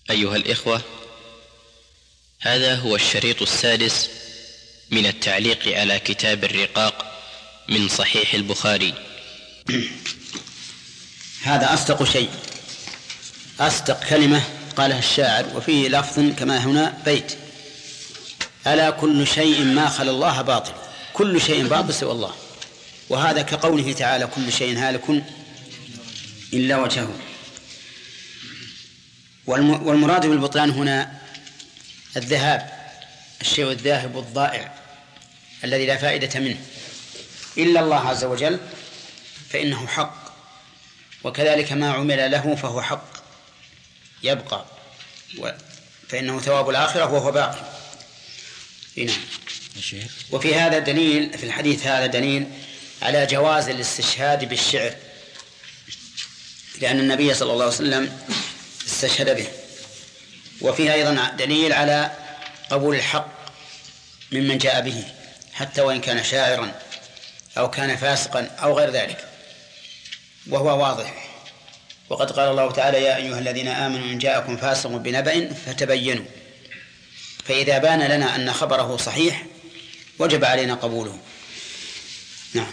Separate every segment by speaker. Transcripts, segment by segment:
Speaker 1: أيها الإخوة، هذا هو الشريط السادس من التعليق على كتاب الرقاق من صحيح البخاري.
Speaker 2: هذا أصدق شيء، أصدق كلمة قالها الشاعر، وفيه لفظ كما هنا بيت: ألا كل شيء ما خلا الله باطل، كل شيء باطل سوى الله. وهذا كقوله تعالى: كل شيء هالك إلا وجهه. والمراد بالبطلان هنا الذهاب، الشيء الذاهب الضائع الذي لا فائدة منه، إلا الله عز وجل فإنه حق، وكذلك ما عمل له فهو حق يبقى، فإنه ثواب الآخرة وهو باقي. وفي هذا دليل، في الحديث هذا دليل على جواز الاستشهاد بالشعر، لأن النبي صلى الله عليه وسلم استشهد به. وفيه أيضا دليل على قبول الحق ممن جاء به، حتى وإن كان شاعرا أو كان فاسقا أو غير ذلك، وهو واضح. وقد قال الله تعالى: يا أيها الذين آمنوا إن جاءكم فاسق بنبأ فتبينوا. فإذا بان لنا أن خبره صحيح وجب علينا قبوله. نعم.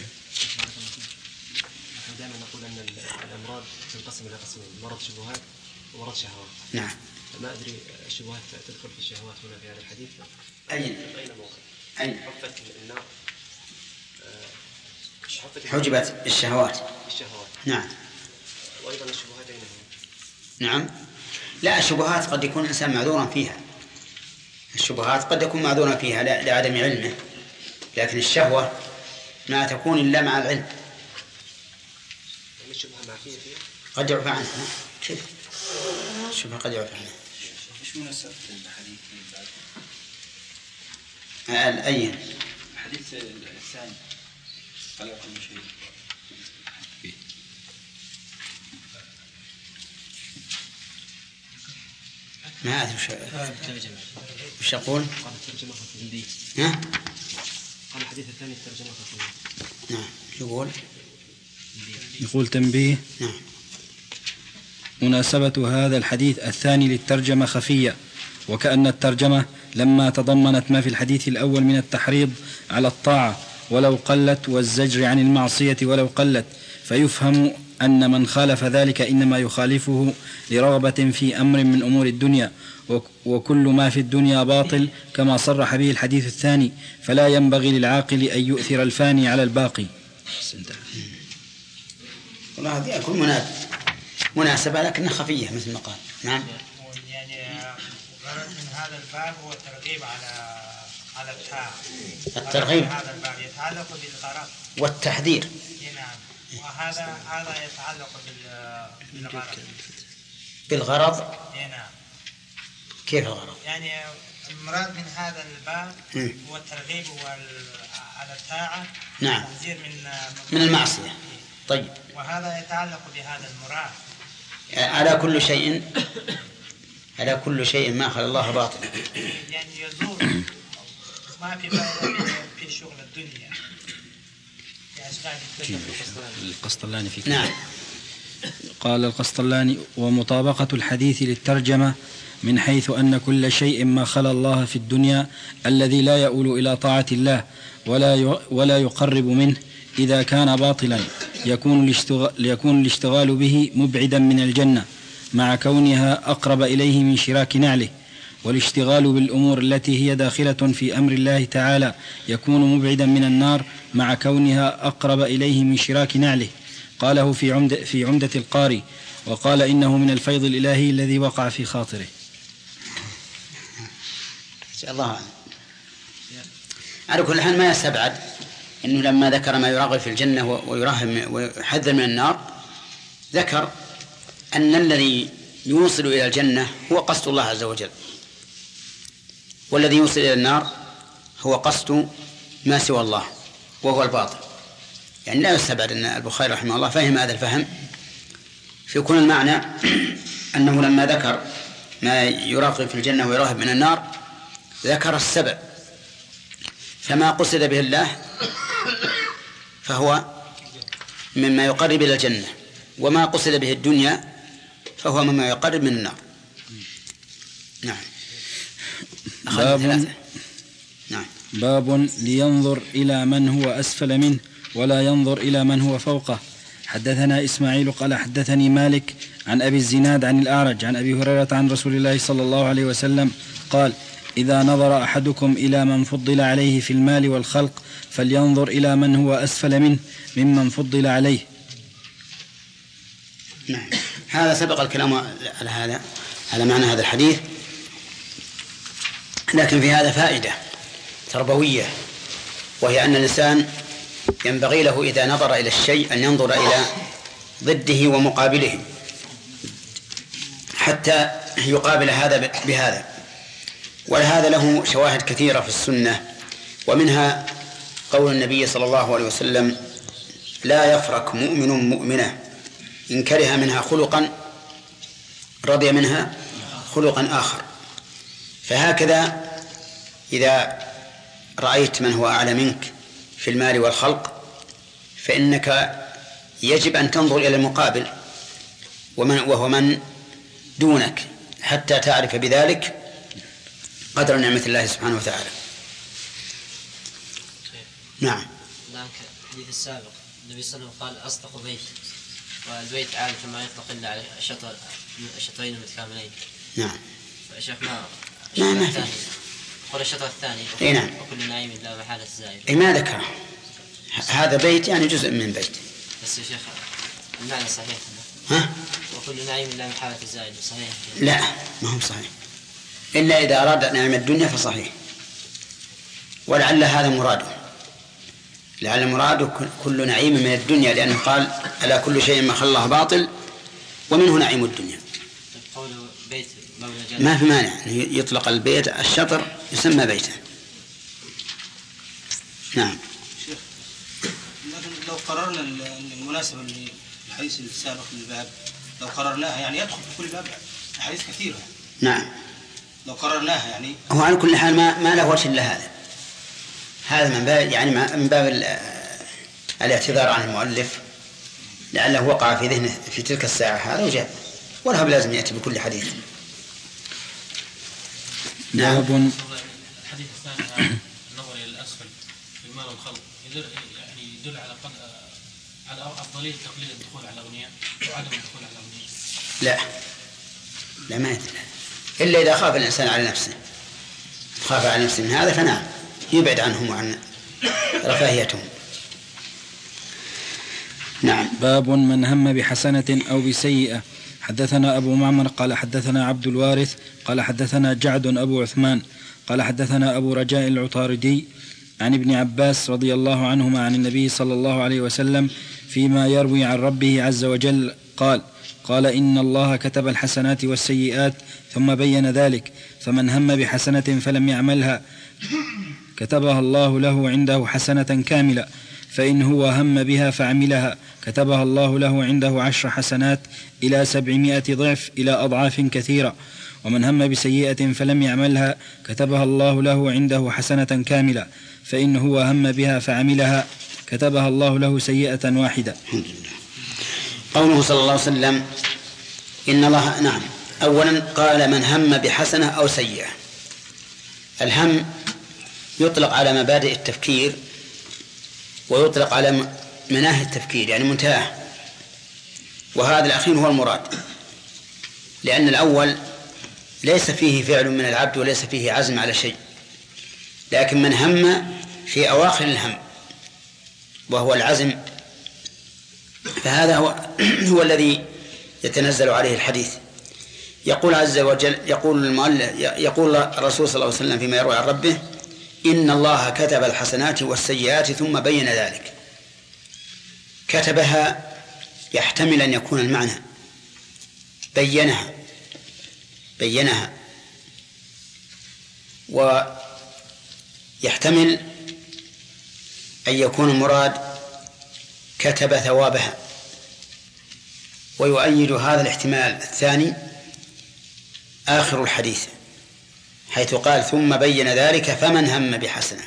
Speaker 3: دائما نقول أن الأمراض تنقسم إلى قسمين: مرض شبهات ومرض شهوات.
Speaker 2: نعم.
Speaker 3: ما أدري الشبهات تدخل في الشهوات هنا في هذا الحديث؟
Speaker 2: أين
Speaker 3: موقع؟
Speaker 2: أين
Speaker 3: حفت النار،
Speaker 2: حجبت الشهوات. نعم.
Speaker 3: وأيضا الشبهات أين هي؟
Speaker 2: نعم. لا، الشبهات قد يكون الإنسان معذورا فيها، الشبهات قد يكون معذورا فيها لعدم علمه، لكن الشهوة ما تكون إلا مع العلم.
Speaker 3: الشبهة معفية فيها؟
Speaker 2: قد يعفى عنها. كيف الشبهة قد يعفى عنها؟
Speaker 4: إيش مناسبة الحديث
Speaker 2: بعد؟ أي
Speaker 4: الحديث الثاني قال كل شيء.
Speaker 2: ما أدري وش يقول.
Speaker 3: قال الترجمة خفية.
Speaker 2: ها؟
Speaker 3: قال الحديث الثاني الترجمة خفية.
Speaker 2: نعم.
Speaker 5: يقول تنبيه.
Speaker 2: نعم.
Speaker 5: مناسبة هذا الحديث الثاني للترجمة خفية، وكأن الترجمة لما تضمنت ما في الحديث الأول من التحريض على الطاعة ولو قلت، والزجر عن المعصية ولو قلت، فيفهم أن من خالف ذلك إنما يخالفه لرغبة في أمر من أمور الدنيا، وكل ما في الدنيا باطل كما صرح به الحديث الثاني، فلا ينبغي للعاقل أن يؤثر الفاني على الباقي.
Speaker 2: والله هذه يكون مناسبة لكنها خفية مثل ما قال. نعم.
Speaker 6: يعني غرض من هذا الباب هو الترغيب على الطاعة.
Speaker 2: الترغيب
Speaker 6: هذا الباب يتعلق بالغرض
Speaker 2: والتحذير.
Speaker 6: نعم. وهذا يتعلق
Speaker 2: بالغرض.
Speaker 6: نعم.
Speaker 2: كيف الغرض؟
Speaker 6: يعني المراد من هذا الباب هو الترغيب على الطاعة.
Speaker 2: نعم.
Speaker 6: والتحذير
Speaker 2: من المعصية. طيب.
Speaker 6: وهذا يتعلق بهذا المراد.
Speaker 2: على كل شيء ما خلا الله باطل.
Speaker 6: يعني يزور ما في فائدة في شغل الدنيا.
Speaker 5: القسطلاني في
Speaker 2: نعم.
Speaker 5: قال القسطلاني: ومطابقة الحديث للترجمة من حيث أن كل شيء ما خلا الله في الدنيا الذي لا يؤول إلى طاعة الله ولا يقرب منه إذا كان باطلا يكون الاشتغال به مبعدا من الجنة مع كونها أقرب إليه من شراك نعله، والاشتغال بالأمور التي هي داخلة في أمر الله تعالى يكون مبعدا من النار مع كونها أقرب إليه من شراك نعله. قاله في عمدة القاري، وقال إنه من الفيض الإلهي الذي وقع في خاطره.
Speaker 2: الله على كل حال ما يستبعد أنه لما ذكر ما يرغب في الجنة ويرهب ويحذر من النار، ذكر أن الذي يوصل إلى الجنة هو قصد الله عز وجل، والذي يوصل إلى النار هو قصد ما سوى الله وهو الباطل. يعني لا يستبعد أن البخاري رحمه الله فهم هذا الفهم في كل المعنى، أنه لما ذكر ما يرغب في الجنة ويرهب من النار ذكر السبب، فما قصد به الله فهو مما يقرب إلى الجنة، وما قصد به الدنيا فهو مما يقرب من النار. نعم.
Speaker 5: نعم. باب لينظر إلى من هو أسفل منه ولا ينظر إلى من هو فوقه. حدثنا إسماعيل قال حدثني مالك عن أبي الزناد عن الأعرج عن أبي هريرة عن رسول الله صلى الله عليه وسلم قال: إذا نظر أحدكم إلى من فضل عليه في المال والخلق فلينظر إلى من هو أسفل منه ممن فضل عليه.
Speaker 2: نعم. هذا سبق الكلام على معنى هذا الحديث، لكن في هذا فائدة تربوية، وهي أن الإنسان ينبغي له إذا نظر إلى الشيء أن ينظر إلى ضده ومقابله حتى يقابل هذا بهذا. ولهذا له شواهد كثيرة في السنة، ومنها قول النبي صلى الله عليه وسلم: لا يفرق مؤمن مؤمنة إن كره منها خلقا رضي منها خلقا آخر. فهكذا إذا رأيت من هو أعلى منك في المال والخلق فإنك يجب أن تنظر إلى المقابل وهو من دونك حتى تعرف بذلك قدر نعمة الله سبحانه وتعالى. نعم.
Speaker 7: الحديث السابق النبي صلى الله عليه وسلم قال: أصدق بيت، والبيت عادة ما يطلق إلا على الشطرين المتكاملين.
Speaker 2: نعم.
Speaker 7: فشيخ
Speaker 2: ما
Speaker 7: قال الشطر الثاني
Speaker 2: إيه نعم.
Speaker 7: وكل نعيم لا محالة زائد.
Speaker 2: إيه ما ذكره هذا بيت يعني جزء من بيت.
Speaker 7: بس يا شيخ المعنى صحيح.
Speaker 2: ها؟
Speaker 7: وكل نعيم لا محالة زائد صحيح.
Speaker 2: لا ما هو صحيح، إلا إذا أراد نعيم الدنيا فصحيح، ولعل هذا مراده، لعل مراده كل نعيم من الدنيا، لأنه قال: ألا كل شيء ما خلى الله باطل ومنه نعيم الدنيا. ما في مانع يطلق البيت الشطر يسمى بيتا. نعم.
Speaker 4: شيخ، لكن لو قررنا المناسبة للحديث السابق للباب، لو قررناها يعني يدخل في كل باب حديث كثيرة.
Speaker 2: نعم.
Speaker 4: لو قررناها يعني
Speaker 2: هو على كل حال ما له وجه إلا هذا من باب يعني من باب الاعتذار عن المؤلف، لعله وقع في ذهنه في تلك الساعة هذا وجاء، ولا بلازم يأتي بكل حديث.
Speaker 5: نعم.
Speaker 8: الحديث الثاني النظر إلى الأسفل في المال والخلق يدل على أفضلية تقليل الدخول على الأغنياء وعدم الدخول على الأغنياء.
Speaker 2: لا ما يدل، إلا إذا خاف الإنسان على نفسه، خاف على نفسه من هذا فنعم يبعد عنهم وعن رفاهيتهم. نعم.
Speaker 5: باب من هم بحسنة أو بسيئة. حدثنا أبو معمر قال حدثنا عبد الوارث قال حدثنا جعد أبو عثمان قال حدثنا أبو رجاء العطاردي عن ابن عباس رضي الله عنهما عن النبي صلى الله عليه وسلم فيما يروي عن ربه عز وجل قال إن الله كتب الحسنات والسيئات ثم بين ذلك، فمن هم بحسنة فلم يعملها كتبها الله له عنده حسنة كاملة، فإن هو هم بها فعملها كتبها الله له عنده 10 حسنات إلى 700 ضعف إلى أضعاف كثيرة. ومن هم بسيئة فلم يعملها كتبها الله له عنده حسنة كاملة، فإن هو هم بها فعملها كتبها الله له سيئة واحدة.
Speaker 2: قوله صلى الله عليه وسلم إن الله نعم. أولا قال من هم بحسنة أو سيئة. الهم يطلق على مبادئ التفكير ويطلق على مناهي التفكير يعني منتهاه، وهذا الأخير هو المراد، لأن الأول ليس فيه فعل من العبد وليس فيه عزم على شيء، لكن من هم في أواخر الهم وهو العزم فهذا هو الذي يتنزل عليه الحديث. يقول عز وجل يقول الرسول صلى الله عليه وسلم فيما يروي عن ربه إن الله كتب الحسنات والسيئات ثم بين ذلك. كتبها يحتمل أن يكون المعنى بينها ويحتمل أن يكون المراد كتب ثوابها. ويؤيد هذا الاحتمال الثاني آخر الحديث حيث قال ثم بين ذلك فمن هم بحسنة.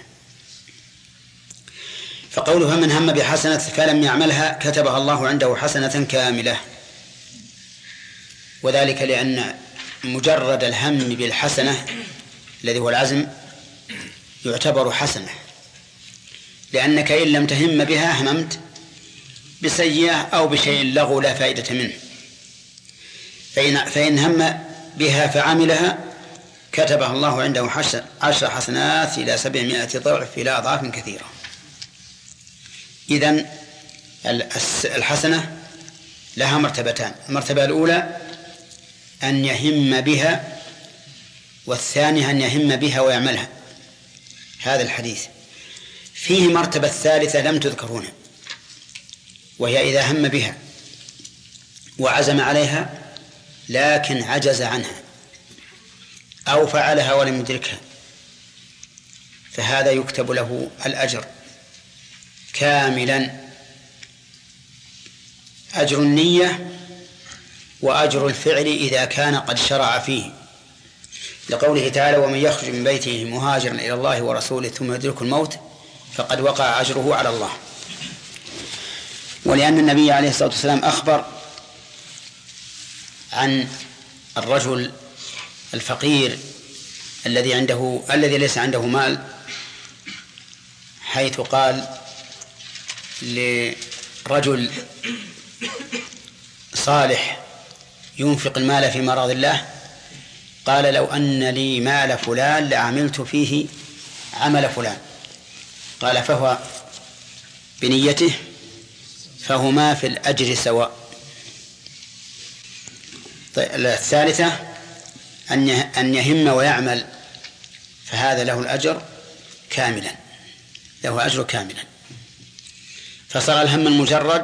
Speaker 2: فقوله فمن هم بحسنة فلم يعملها كتبها الله عنده حسنة كاملة، وذلك لأن مجرد الهم بالحسنة الذي هو العزم يعتبر حسنة، لأنك إن لم تهم بها هممت بسيئة أو بشيء لغو لا فائدة منه. فإن هم بها فعملها كتبها الله عنده 10 حسنات إلى 700 ضعف إلى أضعاف كثيرة. إذن الحسنة لها مرتبتان: المرتبة الأولى أن يهم بها، والثانية أن يهم بها ويعملها. هذا الحديث فيه مرتبة ثالثة لم تذكر هنا، وهي إذا هم بها وعزم عليها لكن عجز عنها أو فعلها ولم يدركها، فهذا يكتب له الأجر كاملا، أجر النية وأجر الفعل إذا كان قد شرع فيه، لقوله تعالى: ومن يخرج من بيته مهاجرا إلى الله ورسوله ثم يدرك الموت فقد وقع أجره على الله. ولأن النبي عليه الصلاة والسلام أخبر عن الرجل الفقير الذي ليس عنده مال، حيث قال لرجل صالح ينفق المال في مرض الله: قال لو أن لي مال فلان لعملت فيه عمل فلان. قال: فهو بنيته فهما في الأجر سواء. طيب، الثالثة أن يهم ويعمل، فهذا له الأجر كاملا، له أجر كاملا. فصار الهم المجرد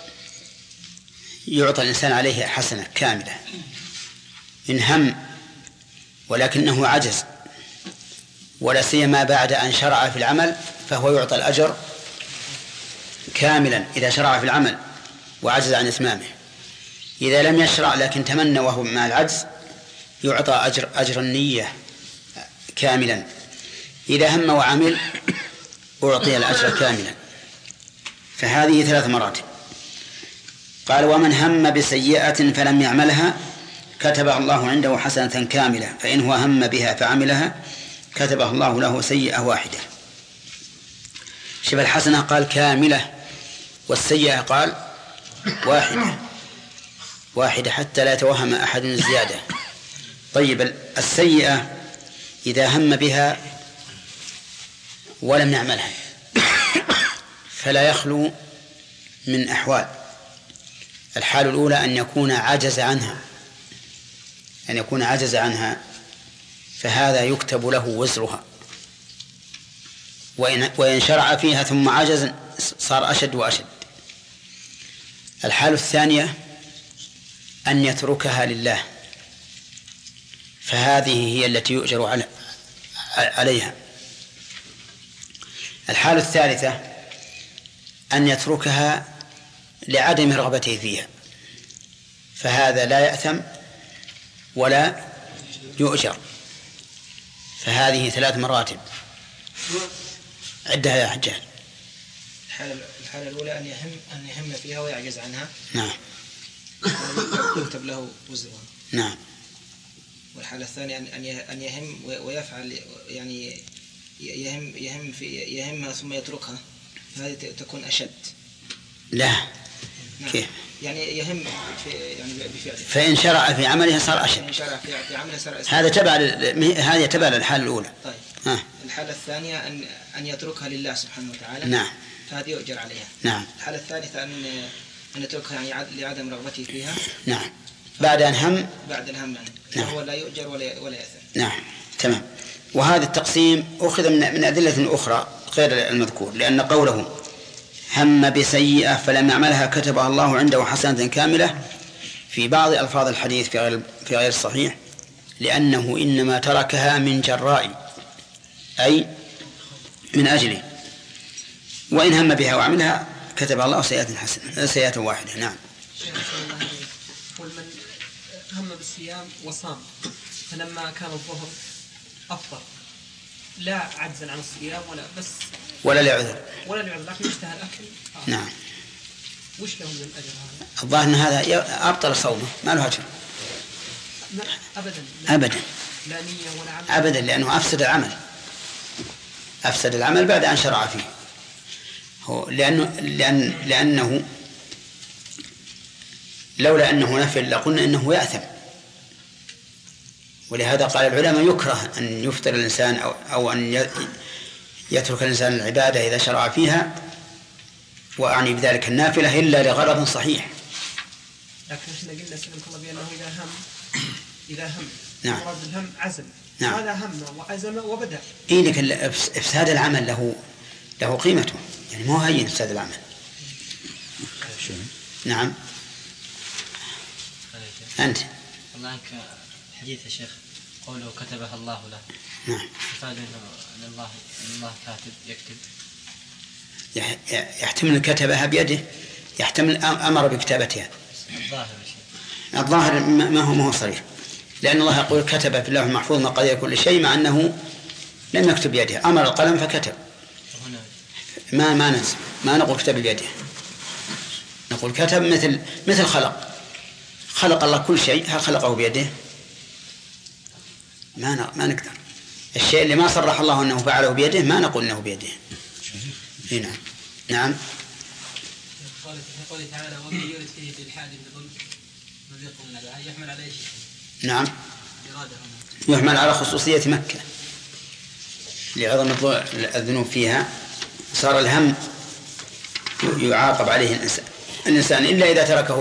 Speaker 2: يعطى الإنسان عليه حسنة كاملة، إن هم ولكنه عجز، ولا سيما بعد أن شرع في العمل فهو يعطى الأجر كاملا إذا شرع في العمل وعجز عن إتمامه. إذا لم يشرع لكن تمنى وهو مع العجز يعطى أجر النية كاملا. إذا هم وعمل أعطي الأجر كاملا. فهذه 3 مراتب. قال: ومن هم بسيئة فلم يعملها كتبها الله عنده حسنة كاملة، فإن هو هم بها فعملها كتبها الله له سيئة واحدة. شبه الحسنة قال كاملة، والسيئة قال واحدة حتى لا يتوهم أحد الزيادة. طيب، السيئة إذا هم بها ولم يعملها فلا يخلو من أحوال. الحال الأولى أن يكون عجز عنها، فهذا يكتب له وزرها، وإن شرع فيها ثم عجز صار أشد وأشد. الحال الثانية أن يتركها لله، فهذه هي التي يؤجر عليها. الحال الثالثة أن يتركها لعدم رغبته فيها، فهذا لا يأثم ولا يؤجر. فهذه 3 مراتب. عدها يا حجاج.
Speaker 4: الحالة الأولى أن يهم فيها ويعجز عنها.
Speaker 2: نعم.
Speaker 4: يكتب له وزرها.
Speaker 2: نعم.
Speaker 4: والحالة الثانية أن يهم ويفعل، يعني يهمها ثم يتركها، فهذه تكون أشد.
Speaker 2: لا.
Speaker 4: نعم.
Speaker 2: كيف؟
Speaker 4: يعني يهم بفعله.
Speaker 2: فإن شرع في عمله صار أشد.
Speaker 4: إن شرع في عمله صار أشد.
Speaker 2: هذا تبع للحالة الأولى.
Speaker 4: طيب. الحالة الثانية أن يتركها لله سبحانه وتعالى.
Speaker 2: نعم.
Speaker 4: فهذه يؤجر عليها.
Speaker 2: نعم.
Speaker 4: الحالة الثالثة أن يتركها يعني لعدم رغبته فيها.
Speaker 2: نعم. بعد الهم
Speaker 4: يعني.
Speaker 2: نعم.
Speaker 4: فهو لا يؤجر ولا يأثم.
Speaker 2: نعم. تمام. وهذا التقسيم أخذ من أدلة أخرى غير المذكور، لأن قوله هم بسيئة فلم يعملها كتبها الله عنده حسنة كاملة في بعض ألفاظ الحديث في غير الصحيح، لأنه إنما تركها من جراء، أي من أجله. وإن هم بها وعملها كتب الله سيئة واحدة. نعم.
Speaker 9: قل من هم بالصيام وصام فلما كان الظهر أفطر، لا عجزا عن الصيام
Speaker 2: ولا لعذر
Speaker 9: لكن اشتهى الأكل.
Speaker 2: نعم.
Speaker 9: وش له من الأجر هذا؟
Speaker 2: الظاهر أن هذا أبطل صومه، ما له أجر. أبدا
Speaker 9: لا نية ولا عمل
Speaker 2: أبدا، لأنه أفسد العمل بعد أن شرع فيه. هو لأنه لولا أنه نفل لقلنا إنه يأثم. ولهذا قال العلماء يكره أن يفطر الإنسان أو أن يترك الإنسان العبادة إذا شرع فيها، وأعني بذلك النافلة، إلا لغرض صحيح.
Speaker 9: لكن احنا قلنا سلمك الله بأنه إذا هم
Speaker 2: نعم.
Speaker 9: مراد الهم عزم.
Speaker 2: نعم.
Speaker 9: هذا هم وعزم وبدأ.
Speaker 2: إيه، لكن إفساد العمل له قيمته، يعني مو هين إفساد العمل. نعم. أنت
Speaker 7: الله عنك حديث يا شيخ قوله كتبها الله له.
Speaker 2: نعم.
Speaker 7: يفاد أن الله كاتب يكتب.
Speaker 2: يحتمل كتبها بيده، يحتمل أمر بكتابتها. الظاهر ما هو صريح، لأن الله يقول كتب في اللوح المحفوظ مقادير كل شيء، مع أنه لم يكتب بيده، أمر القلم فكتب. ما نقول كتب بيده، نقول كتب مثل خلق الله كل شيء، هل خلقه بيده؟ ما نقدر. الشيء اللي ما صرح الله أنه فعله بيده ما نقول أنه بيده. هنا نعم.
Speaker 8: قوله تعالى ومن يرد فيه بالحاد بظلم نذيقه من العذاب، يحمل عليه شيء.
Speaker 2: نعم، يحمل على خصوصية مكة لعظم الذنوب فيها، صار الهم يعاقب عليه الإنسان إلا إذا تركه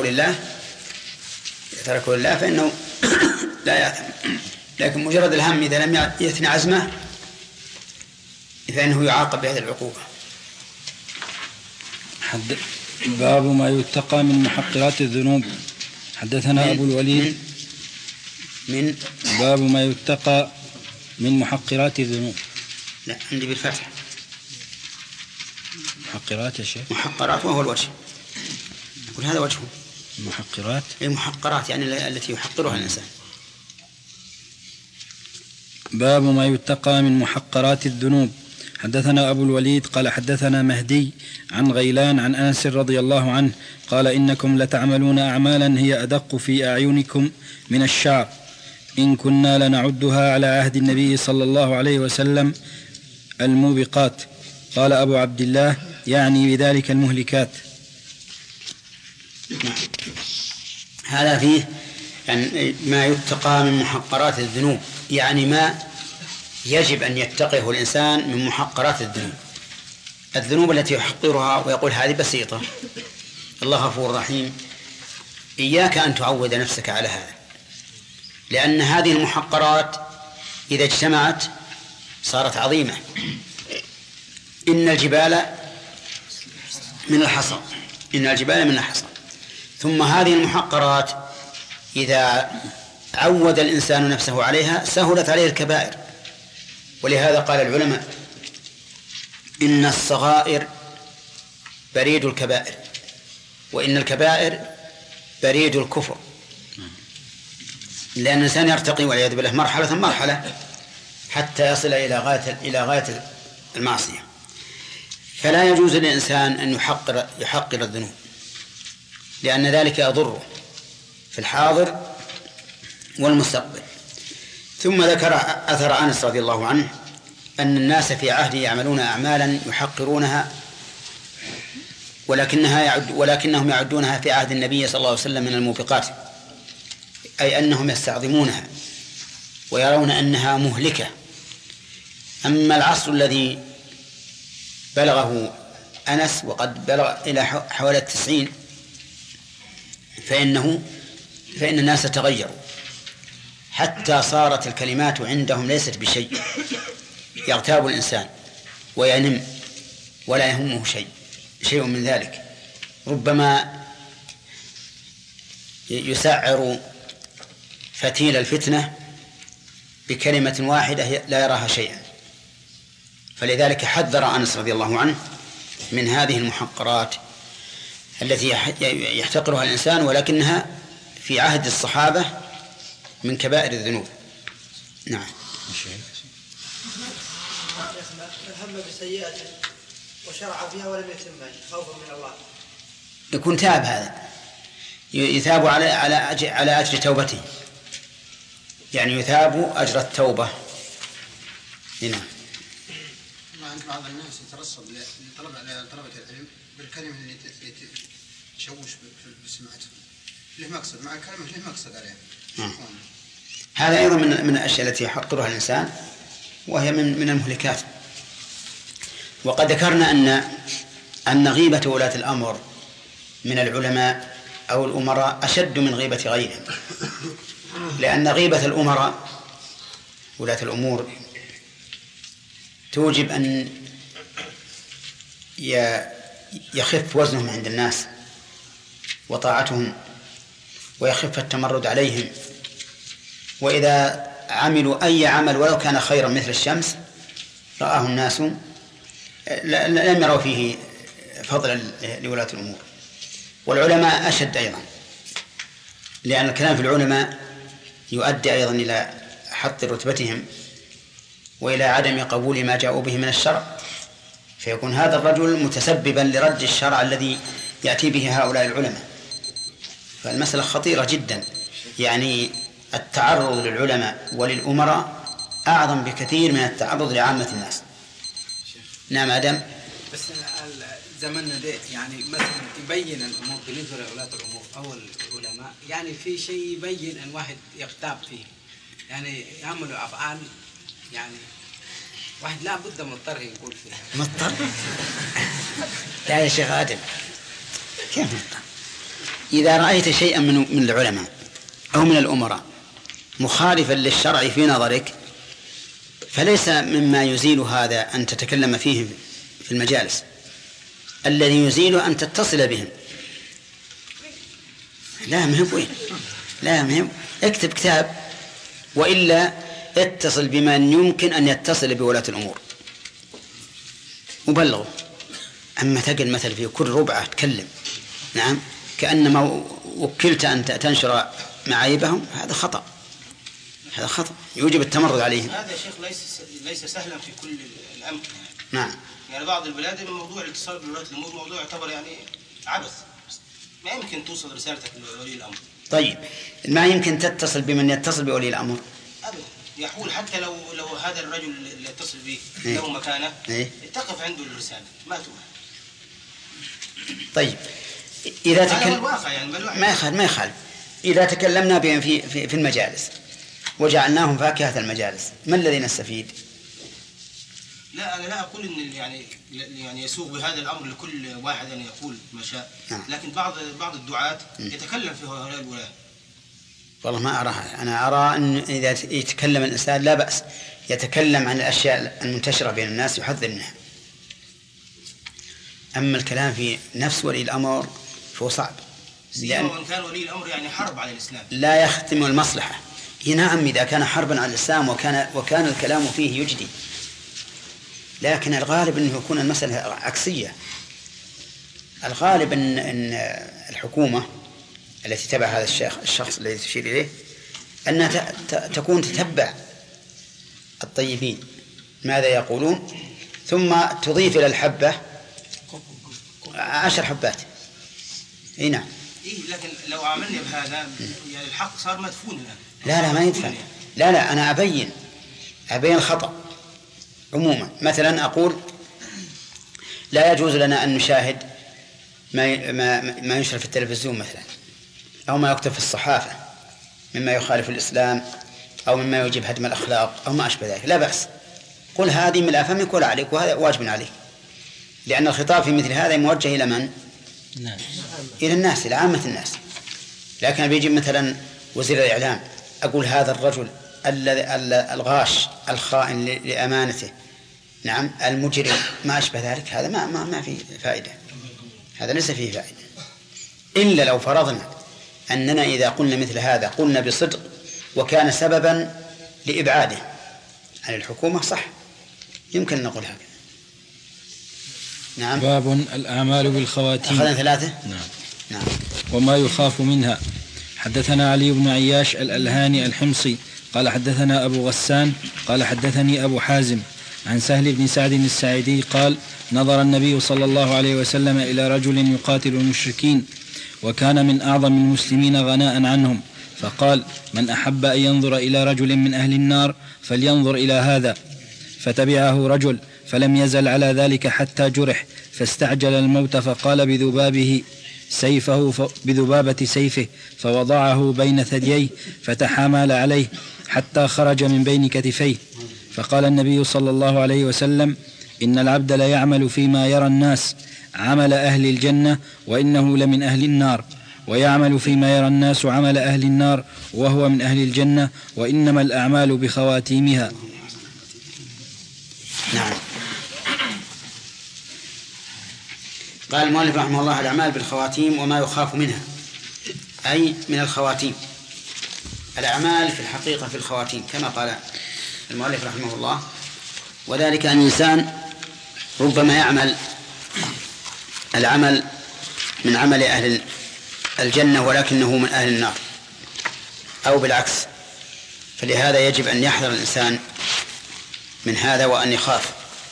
Speaker 2: لله فإنه لا يأثم. لكن مجرد الهم إذا لم يثني عزمه فإنه يعاقب بهذه العقوبة.
Speaker 5: باب ما يتقى من محقرات الذنوب. حدثنا أبو الوليد
Speaker 2: من
Speaker 5: باب ما يتقى من محقرات الذنوب.
Speaker 2: لا، عندي بالفتح
Speaker 5: محقرات يا شيخ.
Speaker 2: محقرات وهو الوجه، يقول هذا وجهه
Speaker 5: محقرات.
Speaker 2: أي محقرات يعني التي يحقرها الإنسان.
Speaker 5: باب ما يتقى من محقرات الذنوب. حدثنا أبو الوليد قال حدثنا مهدي عن غيلان عن أنس رضي الله عنه قال إنكم لتعملون أعمالا هي أدق في أعينكم من الشعر، إن كنا لنعدها على عهد النبي صلى الله عليه وسلم الموبقات. قال أبو عبد الله يعني بذلك المهلكات.
Speaker 2: هذا فيه يعني ما يتقى من محقرات الذنوب، يعني ما يجب أن يتقيه الإنسان من محقرات الذنوب التي يحقرها ويقول هذه بسيطة، الله غفور رحيم. إياك أن تعود نفسك على هذا، لأن هذه المحقرات إذا اجتمعت صارت عظيمة. إن الجبال من الحصى، ثم هذه المحقرات إذا عود الإنسان نفسه عليها سهلت عليه الكبائر. ولهذا قال العلماء إن الصغائر بريد الكبائر، وإن الكبائر بريد الكفر، لأن الإنسان يرتقي والعياذ بالله مرحلة حتى يصل إلى غاية المعصية. فلا يجوز للإنسان أن يحقر الذنوب، لأن ذلك يضره في الحاضر والمستقبل. ثم ذكر أثر أنس رضي الله عنه أن الناس في عهده يعملون أعمالا يحقرونها ولكنهم يعدونها في عهد النبي صلى الله عليه وسلم من الموبقات، أي أنهم يستعظمونها ويرون أنها مهلكة. أما العصر الذي بلغه أنس وقد بلغ إلى حوالي 90 فإن الناس تغيروا حتى صارت الكلمات عندهم ليست بشيء، يغتاب الإنسان وينم ولا يهمه شيء من ذلك، ربما يسعر فتيل الفتنة بكلمة واحدة لا يراها شيئا. فلذلك حذر أنس رضي الله عنه من هذه المحقرات التي يحتقرها الإنسان، ولكنها في عهد الصحابة من كبائر الذنوب. نعم.
Speaker 6: هم بسيئة وشرع فيها ولم يتمها خوفا من الله،
Speaker 2: يكون تاب، هذا يثاب على أجر توبته. يعني يثاب أجر التوبة. هنا
Speaker 10: عند بعض الناس يترصد لطلبة العلم بالكلمة اللي تشوش بسمعته، له مقصد مع الكلمة له مقصد عليها.
Speaker 2: هذا أيضا من الأشياء التي يحقرها الإنسان، وهي من المهلكات. وقد ذكرنا أن غيبة ولاة الأمر من العلماء أو الأمراء أشد من غيبة غيرهم، لأن غيبة الأمراء ولاة الأمور توجب أن يخف وزنهم عند الناس وطاعتهم، ويخف التمرد عليهم، وإذا عملوا أي عمل ولو كان خيرا مثل الشمس رآه الناس لم يروا فيه فضلا لولاة الأمور. والعلماء أشد أيضا، لأن الكلام في العلماء يؤدي أيضا إلى حط رتبتهم وإلى عدم قبول ما جاءوا به من الشرع، فيكون هذا الرجل متسببا لرد الشرع الذي يأتي به هؤلاء العلماء. فالمسألة خطيرة جدا، يعني التعرض للعلماء وللأمراء أعظم بكثير من التعرض لعامة الناس. نعم آدم.
Speaker 11: بس زمننا ده يعني مثلا يبين الأمور بالنسبة لولاة الأمور أو العلماء، يعني في شيء يبين أن واحد يغتاب فيه، يعني يعملوا أفعال يعني واحد لا بد مضطر يقول فيها.
Speaker 2: مضطر؟ لا يا شيخ آدم، كيف مضطر؟ إذا رأيت شيئا من العلماء أو من الأمراء مخالفا للشرع في نظرك، فليس مما يزيل هذا أن تتكلم فيه في المجالس، الذي يزيل أن تتصل بهم. لا مهم وين، لا مهم، اكتب كتاب، وإلا اتصل بمن يمكن أن يتصل بولاة الأمور وبلغه. أما تقل مثل في كل ربعة تكلم، نعم، كأنما وكلت أن تنشر معايبهم، هذا خطأ، هذا خطأ يوجب التمرد عليهم.
Speaker 4: هذا يا شيخ ليس سهلا في كل الأمكنة.
Speaker 2: نعم.
Speaker 4: يعني بعض البلاد من موضوع الاتصال بولاة الأمور موضوع يعتبر يعني عبث، ما يمكن توصل رسالتك لولي الأمر.
Speaker 2: طيب ما يمكن تتصل بمن يتصل بولي الأمر؟
Speaker 4: أبدا، يحول حتى لو هذا الرجل اللي يتصل به له مكانه تقف عنده الرسالة ما تروح.
Speaker 2: طيب إذا
Speaker 4: يعني
Speaker 2: ما يخالف إذا تكلمنا بهم في المجالس وجعلناهم فاكهة المجالس، ما الذي نستفيد؟
Speaker 4: لا، أنا لا أقول إن يعني يسوق بهذا الأمر لكل واحد أن يقول ما شاء، لكن بعض الدعاة يتكلم في هؤلاء الولاة.
Speaker 2: والله ما أراها، أنا أرى أن إذا يتكلم الإنسان لا بأس، يتكلم عن الأشياء المنتشرة بين الناس يحذر منها. أما الكلام في نفس ولي الأمر فهو صعب،
Speaker 4: لأن كان ولي الأمر يعني حرب على الإسلام،
Speaker 2: لا يختم المصلحة. نعم، إذا كان حربا على الإسلام وكان الكلام فيه يجدي، لكن الغالب أنه يكون المسألة عكسية. الغالب أن الحكومة التي تبع هذا الشخص الذي تشير إليه أنها تكون تتبع الطيبين ماذا يقولون، ثم تضيف إلى الحبة 10 حبات. نعم.
Speaker 4: لكن لو عملنا بهذا يعني الحق صار مدفون الآن.
Speaker 2: لا ما يدفن. لا أنا أبين الخطأ عموما. مثلا أقول لا يجوز لنا أن نشاهد ما ينشر في التلفزيون مثلا، أو ما يكتب في الصحافة مما يخالف الإسلام أو مما يوجب هدم الأخلاق أو ما أشبه ذلك، لا بأس. قل هذه من أفهمك ولا عليك، وهذا واجب عليك، لأن الخطاب في مثل هذا موجه إلى من؟ إلى الناس، إلى عامة الناس. لكن بيجي مثلا وزير الإعلام أقول هذا الرجل الغاش الخائن لأمانته، نعم، المجرم ما أشبه ذلك، هذا ما في فائدة، هذا ليس فيه فائدة. إلا لو فرضنا أننا إذا قلنا مثل هذا قلنا بصدق وكان سببا لإبعاده عن الحكومة، صح، يمكن أن نقول هكذا. نعم.
Speaker 5: باب الأعمال بالخواتيم.
Speaker 2: أخذنا 3.
Speaker 5: نعم. وما يخاف منها. حدثنا علي بن عياش الألهاني الحمصي قال حدثنا أبو غسان قال حدثني أبو حازم عن سهل بن سعد الساعدي قال نظر النبي صلى الله عليه وسلم إلى رجل يقاتل المشركين وكان من أعظم المسلمين غناء عنهم، فقال: من أحب أن ينظر إلى رجل من أهل النار فلينظر إلى هذا. فتبعه رجل فلم يزل على ذلك حتى جرح، فاستعجل الموت فقال بذبابة سيفه فوضعه بين ثدييه فتحامل عليه حتى خرج من بين كتفيه. فقال النبي صلى الله عليه وسلم: إن العبد لا يعمل فيما يرى الناس عمل أهل الجنة وإنه لمن أهل النار، ويعمل فيما يرى الناس عمل أهل النار وهو من أهل الجنة، وإنما الأعمال بخواتيمها.
Speaker 2: نعم. قال المؤلف رحمه الله: الأعمال بالخواتيم وما يخاف منها، أي من الخواتيم. الأعمال في الحقيقة في الخواتيم كما قال المؤلف رحمه الله، وذلك أن الإنسان ربما يعمل العمل من عمل أهل الجنة ولكنه من أهل النار، أو بالعكس. فلهذا يجب أن يحذر الإنسان من هذا وأن يخاف.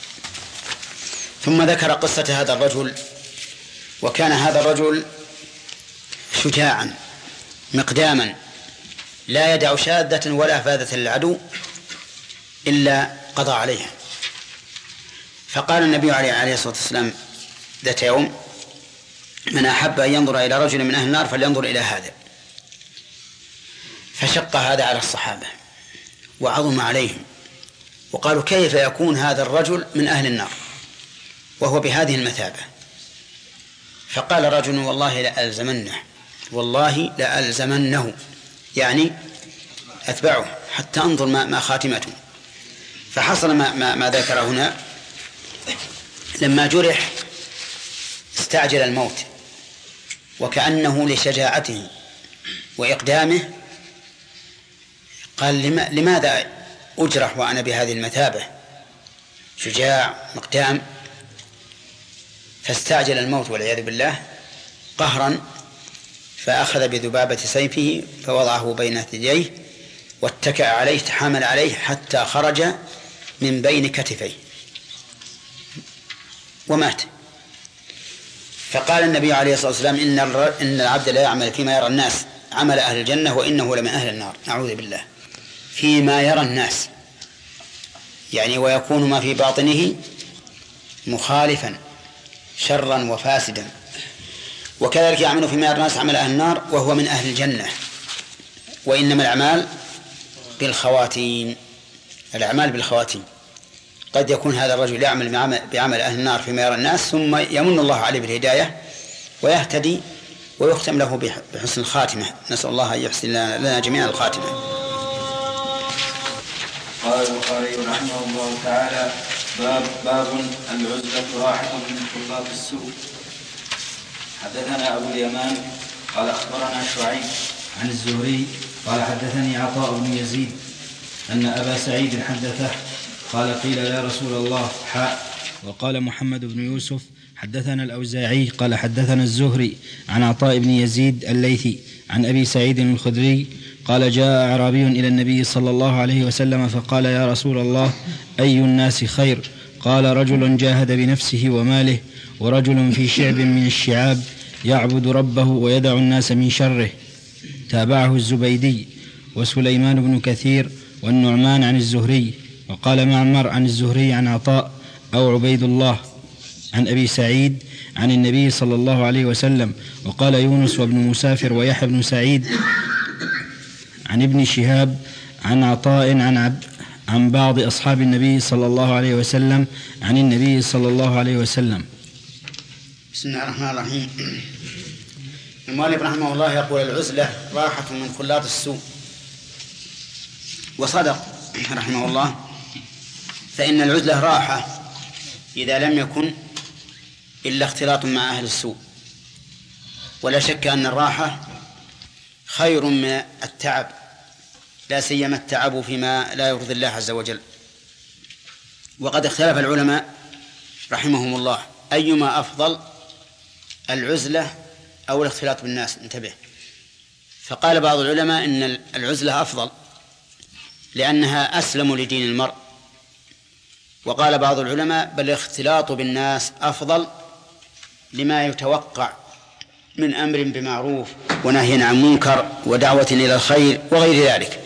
Speaker 2: ثم ذكر قصة هذا الرجل. وكان هذا الرجل شجاعا مقداما لا يدع شاذة ولا فاذة للعدو إلا قضى عليها. فقال النبي عليه الصلاة والسلام ذات يوم: من أحب أن ينظر إلى رجل من أهل النار فلينظر إلى هذا. فشق هذا على الصحابة وعظم عليهم، وقالوا: كيف يكون هذا الرجل من أهل النار وهو بهذه المثابة؟ فقال رجل: والله لألزمنه، يعني أتبعه حتى أنظر ما خاتمته. فحصل ما ذكر هنا. لما جرح استعجل الموت، وكأنه لشجاعته وإقدامه قال: لماذا أجرح وأنا بهذه المثابة؟ شجاع مقدام. فاستعجل الموت والعياذ بالله قهرا، فأخذ بذبابة سيفه فوضعه بين ثدييه واتكأ عليه تحامل عليه حتى خرج من بين كتفيه ومات. فقال النبي عليه الصلاة والسلام: إن العبد لا يعمل فيما يرى الناس عمل أهل الجنة وإنه لمن أهل النار. نعوذ بالله. فيما يرى الناس يعني ويكون ما في باطنه مخالفا شرا وفاسدا. وكذلك يعمل فيما يرى الناس عمل أهل النار وهو من أهل الجنة، وإنما الأعمال بالخواتيم. الأعمال بالخواتيم. قد يكون هذا الرجل يعمل بعمل أهل النار فيما يرى الناس، ثم يمن الله عليه بالهداية ويهتدي ويختم له بحسن الخاتمة. نسأل الله أن يحسن لنا جميعا الخاتمة.
Speaker 12: قال البخاري رحمه الله تعالى: باب العزلة راحة من خلاط السوء. حدثنا أبو اليمان قال أخبرنا شعيب
Speaker 5: عن الزهري قال حدثني عطاء بن يزيد أن أبا سعيد حدثه قال: قيل يا رسول الله وقال محمد بن يوسف حدثنا الأوزاعي قال حدثنا الزهري عن عطاء بن يزيد الليثي عن أبي سعيد الخدري قال: جاء أعرابي إلى النبي صلى الله عليه وسلم فقال: يا رسول الله، أي الناس خير؟ قال: رجل جاهد بنفسه وماله، ورجل في شعب من الشعاب يعبد ربه ويدع الناس من شره. تابعه الزبيدي وسليمان بن كثير والنعمان عن الزهري. وقال معمر عن الزهري عن عطاء أو عبيد الله عن أبي سعيد عن النبي صلى الله عليه وسلم. وقال يونس وابن مسافر ويحيى بن سعيد عن ابن شهاب عن عطاء عن بعض أصحاب النبي صلى الله عليه وسلم عن النبي صلى الله عليه وسلم.
Speaker 2: بسم الله الرحمن الرحيم. المؤلف رحمه الله يقول: العزلة راحة من خلاط السوء. وصدق رحمه الله، فإن العزلة راحة إذا لم يكن إلا اختلاط مع أهل السوء. ولا شك أن الراحة خير من التعب، لا سيما التعب فيما لا يرضي الله عز وجل. وقد اختلف العلماء رحمهم الله أيما أفضل، العزلة أو الاختلاط بالناس. انتبه. فقال بعض العلماء إن العزلة أفضل لأنها أسلم لدين المرء، وقال بعض العلماء بل الاختلاط بالناس أفضل لما يتوقع من أمر بمعروف ونهي عن منكر ودعوة إلى الخير وغير ذلك.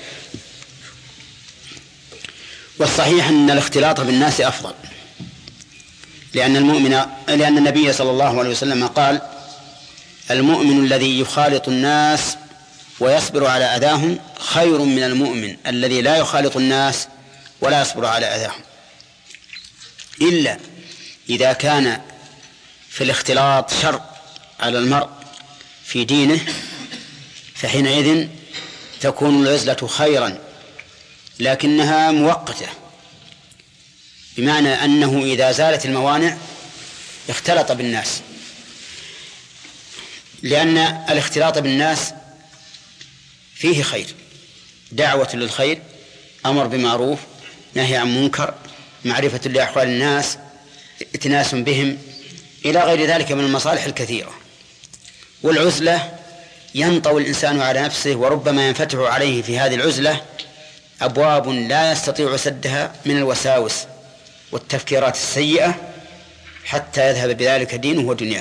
Speaker 2: والصحيح أن الاختلاط بالناس أفضل، لأن النبي صلى الله عليه وسلم قال: المؤمن الذي يخالط الناس ويصبر على أذاهم خير من المؤمن الذي لا يخالط الناس ولا يصبر على أذاهم، إلا إذا كان في الاختلاط شر على المرء في دينه، فحينئذ تكون العزلة خيرا، لكنها مؤقتة، بمعنى أنه إذا زالت الموانع اختلط بالناس، لأن الاختلاط بالناس فيه خير، دعوة للخير، أمر بمعروف، نهي عن منكر، معرفة لأحوال الناس، اتناس بهم، إلى غير ذلك من المصالح الكثيرة. والعزلة ينطوي الإنسان على نفسه، وربما ينفتح عليه في هذه العزلة أبواب لا يستطيع سدها من الوساوس والتفكيرات السيئة، حتى يذهب بذلك دينه ودنياه.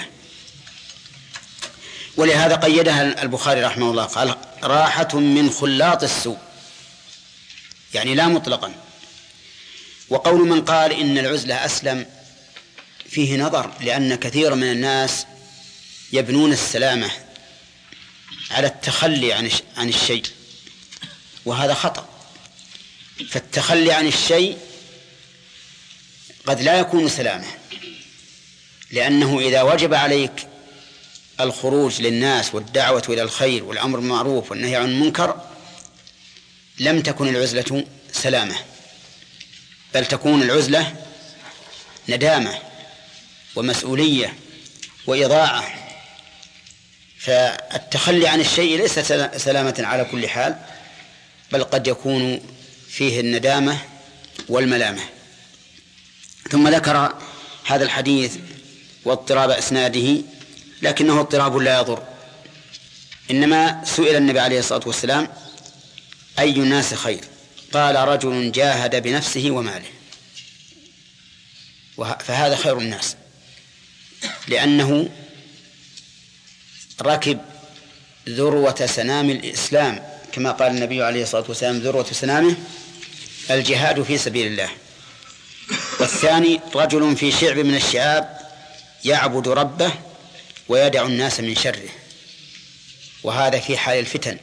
Speaker 2: ولهذا قيدها البخاري رحمه الله، قال: راحة من خلاط السوء، يعني لا مطلقا. وقول من قال إن العزلة أسلم فيه نظر، لأن كثير من الناس يبنون السلامة على التخلي عن الشيء، وهذا خطأ. فالتخلي عن الشيء قد لا يكون سلامة، لأنه إذا وجب عليك الخروج للناس والدعوة إلى الخير والأمر بالمعروف والنهي عن المنكر، لم تكن العزلة سلامة، بل تكون العزلة ندامة ومسؤولية وإضاعة. فالتخلي عن الشيء ليس سلامة على كل حال، بل قد يكون فيه الندامة والملامة. ثم ذكر هذا الحديث واضطراب أسناده، لكنه اضطراب لا يضر. إنما سئل النبي عليه الصلاة والسلام: أي الناس خير؟ قال: رجل جاهد بنفسه وماله. فهذا خير الناس، لأنه ركب ذروة سنام الإسلام، كما قال النبي عليه الصلاة والسلام: ذروة سنامه الجهاد في سبيل الله. والثاني رجل في شعب من الشعاب يعبد ربه ويدع الناس من شره، وهذا في حال الفتن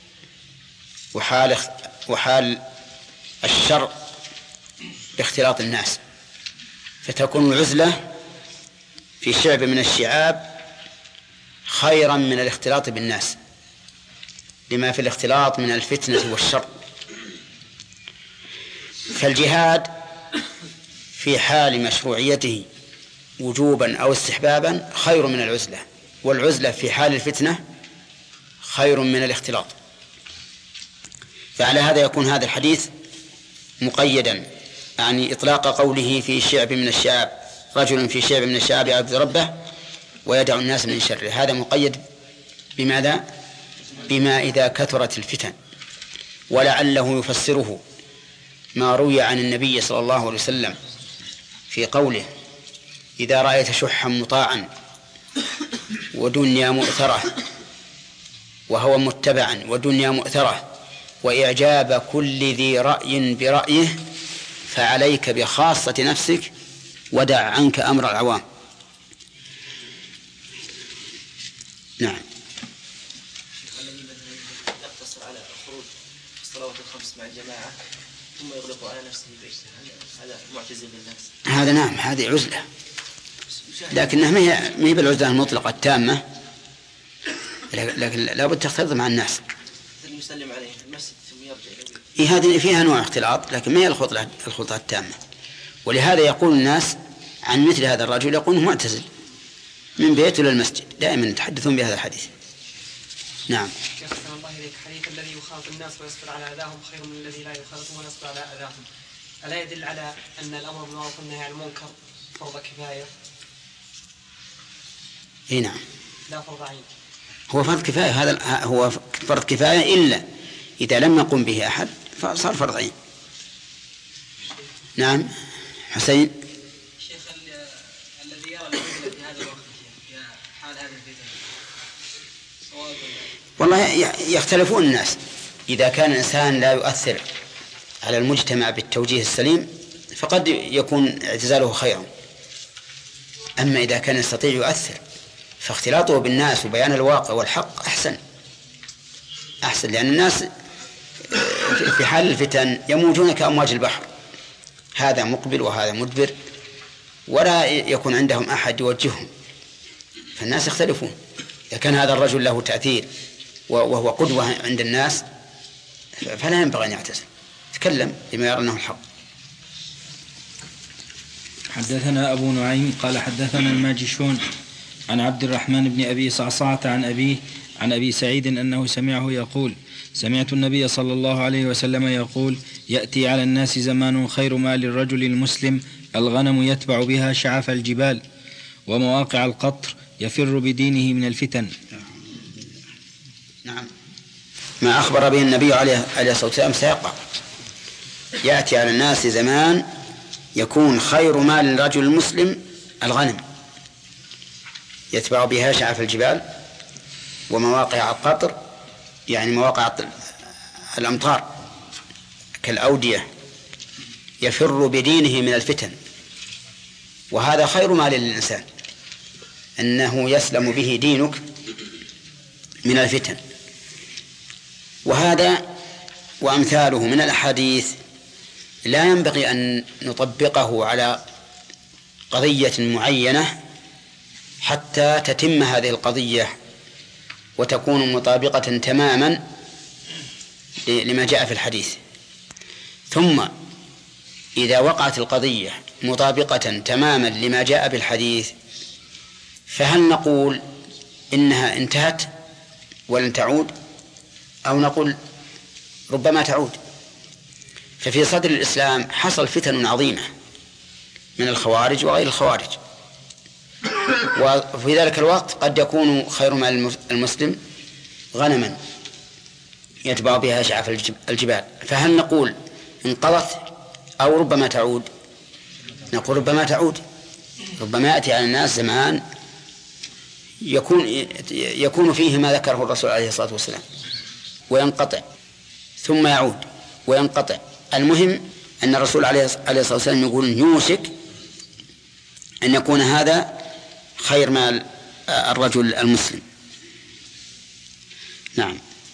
Speaker 2: وحال الشر باختلاط الناس. فتكون العزلة في شعب من الشعاب خيرا من الاختلاط بالناس، لما في الاختلاط من الفتنة والشر. فالجهاد في حال مشروعيته وجوبا أو استحبابا خير من العزلة، والعزلة في حال الفتنة خير من الاختلاط. فعلى هذا يكون هذا الحديث مقيدا، يعني إطلاق قوله في شعب من الشعاب، رجل في شعب من الشعاب يعبد ربه ويدع الناس من شره، هذا مقيد بماذا؟ بما إذا كثرت الفتن. ولعله يفسره ما روي عن النبي صلى الله عليه وسلم في قوله: إذا رأيت شحا مطاعا ودنيا مؤثرة وهوى متبعا ودنيا مؤثرة وإعجاب كل ذي رأي برأيه فعليك بخاصة نفسك ودع عنك أمر العوام. نعم.
Speaker 3: الذي مثلا يقتصر على الخروج في الصلوات الخمس مع الجماعة ثم يغلق على نفسه بيته، هذا معتزل للناس.
Speaker 2: هذا نعم، هذه عزلة، لكنها ما هي بالعزلة المطلقة التامة، لكن لا بد تختلط مع الناس.
Speaker 3: يسلم عليه في المسجد ثم يرجع.
Speaker 2: هذه فيها نوع اختلاط، لكن ما هي الخلطة التامة. ولهذا يقول الناس عن مثل هذا الرجل، يقول معتزل من بيته للمسجد، دائما يتحدثون بهذا الحديث. نعم.
Speaker 9: شيخ سلام الله إليك، حديث الذي يخالط الناس ويصبر على أذاهم خير من الذي لا يخالطهم ويصبر على أذاهم، ألا يدل على أن الأمر بالمعروف والنهي عن المنكر فرض كفاية؟
Speaker 2: اي نعم،
Speaker 9: لا فرض عين.
Speaker 2: هو فرض كفاية، هذا هو فرض كفاية، إلا إذا لم يقم به أحد فصار فرض عين. نعم. حسين.
Speaker 13: الشيخ الذي يرى الفتنة في هذا الوقت في حال هذا الفتنة
Speaker 2: والله يختلفون الناس. إذا كان الإنسان لا يؤثر على المجتمع بالتوجيه السليم فقد يكون اعتزاله خيرا. أما إذا كان يستطيع يؤثر فاختلاطه بالناس وبيان الواقع والحق أحسن، لأن الناس في حال الفتن يموجون كأمواج البحر، هذا مقبل وهذا مدبر ولا يكون عندهم أحد يوجههم، فالناس يختلفون. إذا كان هذا الرجل له تأثير وهو قدوة عند الناس فلا ينبغي أن يعتزل، يتكلم بما يرى أنه الحق.
Speaker 5: حدثنا أبو نعيم قال حدثنا الماجشون عن عبد الرحمن بن أبي صعصعة عن أبيه عن أبي سعيد أنه سمعه يقول: سمعت النبي صلى الله عليه وسلم يقول: يأتي على الناس زمان خير ما للرجل المسلم الغنم يتبع بها شعف الجبال ومواقع القطر يفر بدينه من الفتن.
Speaker 2: نعم، ما أخبر به النبي عليه الصلاة والسلام سيقع. يأتي على الناس زمان يكون خير ما للرجل المسلم الغنم يتبع بها شعف الجبال ومواقع القطر، يعني مواقع الأمطار كالأودية، يفر بدينه من الفتن. وهذا خير ما للإنسان، أنه يسلم به دينك من الفتن. وهذا وأمثاله من الأحاديث لا ينبغي أن نطبقه على قضية معينة حتى تتم هذه القضية وتكون مطابقة تماما لما جاء في الحديث. ثم إذا وقعت القضية مطابقة تماما لما جاء بالحديث فهل نقول إنها انتهت ولن تعود، أو نقول ربما تعود؟ ففي صدر الإسلام حصل فتن عظيمة من الخوارج وغير الخوارج، وفي ذلك الوقت قد يكون خير مال المسلم غنما يتبع بها شعف الجبال. فهل نقول انقضت أو ربما تعود؟ نقول ربما تعود. ربما يأتي على الناس زمان يكون فيه ما ذكره الرسول عليه الصلاة والسلام وينقطع، ثم يعود وينقطع. المهم أن الرسول عليه الصلاة والسلام يقول يوشك أن يكون هذا خير مال الرجل المسلم. نعم.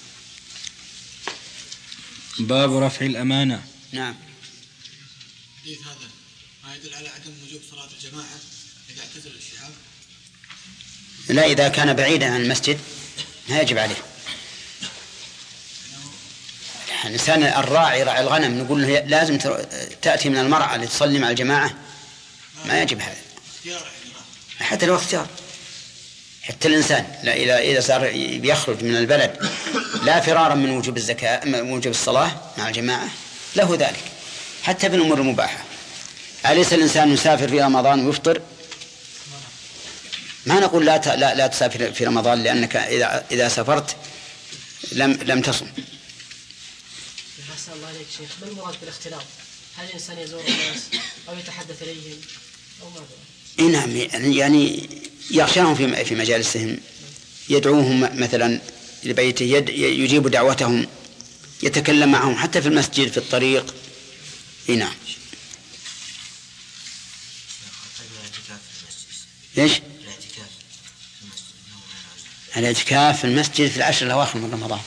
Speaker 5: باب رفع الأمانة.
Speaker 2: نعم.
Speaker 10: حديث هذا ما يدل على عدم وجوب صلاة الجماعة إذا اعتزل الشعاب؟
Speaker 2: لا، إذا كان بعيدا عن المسجد ما يجب عليه. الإنسان الراعي راعي الغنم نقول له لازم تأتي من المرأة لتصلي مع الجماعة، ما يجب هذا حتى لو اختيار. حتى الإنسان لا إذا صار يخرج من البلد لا فرارا من وجوب الزكاة من وجوب الصلاة مع الجماعة له ذلك، حتى في الأمور المباحة. أليس الإنسان يسافر في رمضان ويفطر؟ ما نقول لا تسافر في رمضان لأنك إذا سافرت لم تصم.
Speaker 13: أحسن الله عليك شيخ، ما المراد بالاختلاط؟ هل الإنسان يزور الناس أو يتحدث إليهم أو ماذا؟
Speaker 2: نعم، يعني يغشاهم في مجالسهم، يدعوهم مثلا لبيته، يجيب دعوتهم، يتكلم معهم حتى في المسجد في الطريق. نعم. ايش؟ الاعتكاف في المسجد في العشر الأواخر من رمضان.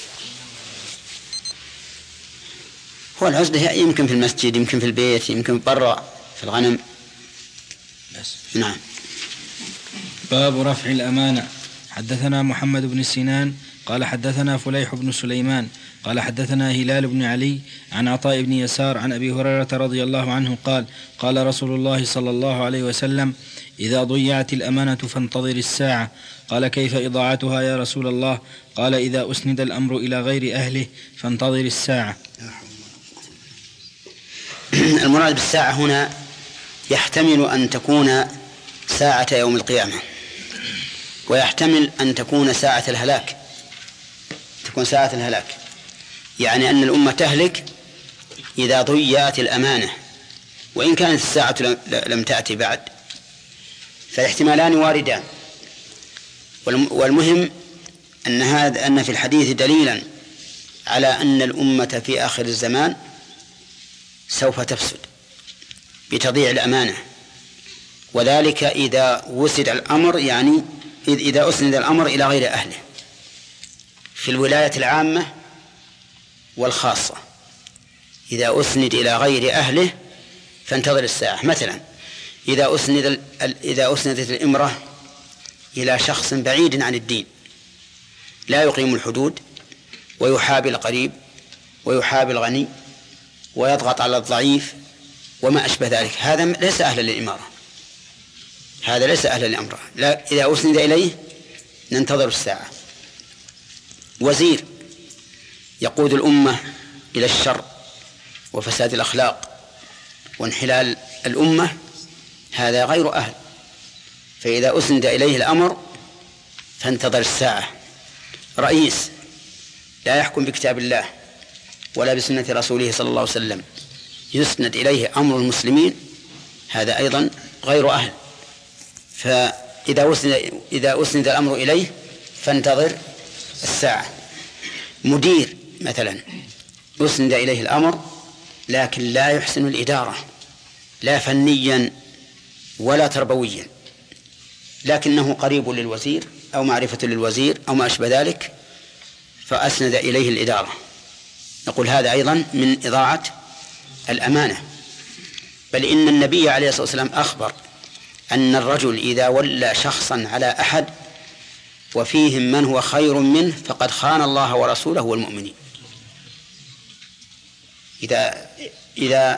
Speaker 2: هو العزلة يمكن في المسجد، يمكن في البيت، يمكن برا في الغنم. نعم.
Speaker 5: باب رفع الأمانة. حدثنا محمد بن سنان قال حدثنا فليح بن سليمان قال حدثنا هلال بن علي عن عطاء بن يسار عن أبي هريرة رضي الله عنه قال قال رسول الله صلى الله عليه وسلم: إذا ضيعت الأمانة فانتظر الساعة. قال: كيف إضاعتها يا رسول الله؟ قال: إذا أسند الأمر إلى غير أهله فانتظر الساعة.
Speaker 2: المراد بالساعة هنا يحتمل أن تكون ساعة يوم القيامة، ويحتمل أن تكون ساعة الهلاك، تكون ساعة الهلاك، يعني أن الأمة تهلك إذا ضيعت الأمانة وإن كانت الساعة لم تأتي بعد، فالاحتمالان واردان. والمهم أن في الحديث دليلا على أن الأمة في آخر الزمان سوف تفسد بتضييع الأمانة، وذلك إذا وسد الأمر، يعني إذا أسند الأمر إلى غير أهله في الولاية العامة والخاصة. إذا أسند إلى غير أهله فانتظر الساعة. مثلا إذا أسندت الإمرة إلى شخص بعيد عن الدين لا يقيم الحدود ويحابي القريب ويحابي الغني ويضغط على الضعيف وما أشبه ذلك، هذا ليس أهلا للإمارة، هذا ليس أهلا للأمر. لا، إذا أسند إليه ننتظر الساعة. وزير يقود الأمة إلى الشر وفساد الأخلاق وانحلال الأمة، هذا غير أهل، فإذا أسند إليه الأمر فانتظر الساعة. رئيس لا يحكم بكتاب الله ولا بسنة رسوله صلى الله عليه وسلم يسند إليه أمر المسلمين، هذا أيضا غير أهل، فإذا أسند الأمر إليه فانتظر الساعة. مدير مثلا أسند إليه الأمر لكن لا يحسن الإدارة، لا فنيا ولا تربويا، لكنه قريب للوزير أو معرفة للوزير أو ما أشبه ذلك فأسند إليه الإدارة، نقول هذا أيضا من إضاعة الأمانة. بل إن النبي عليه الصلاة والسلام أخبر أن الرجل إذا ولى شخصا على أحد وفيهم من هو خير منه فقد خان الله ورسوله والمؤمنين. إذا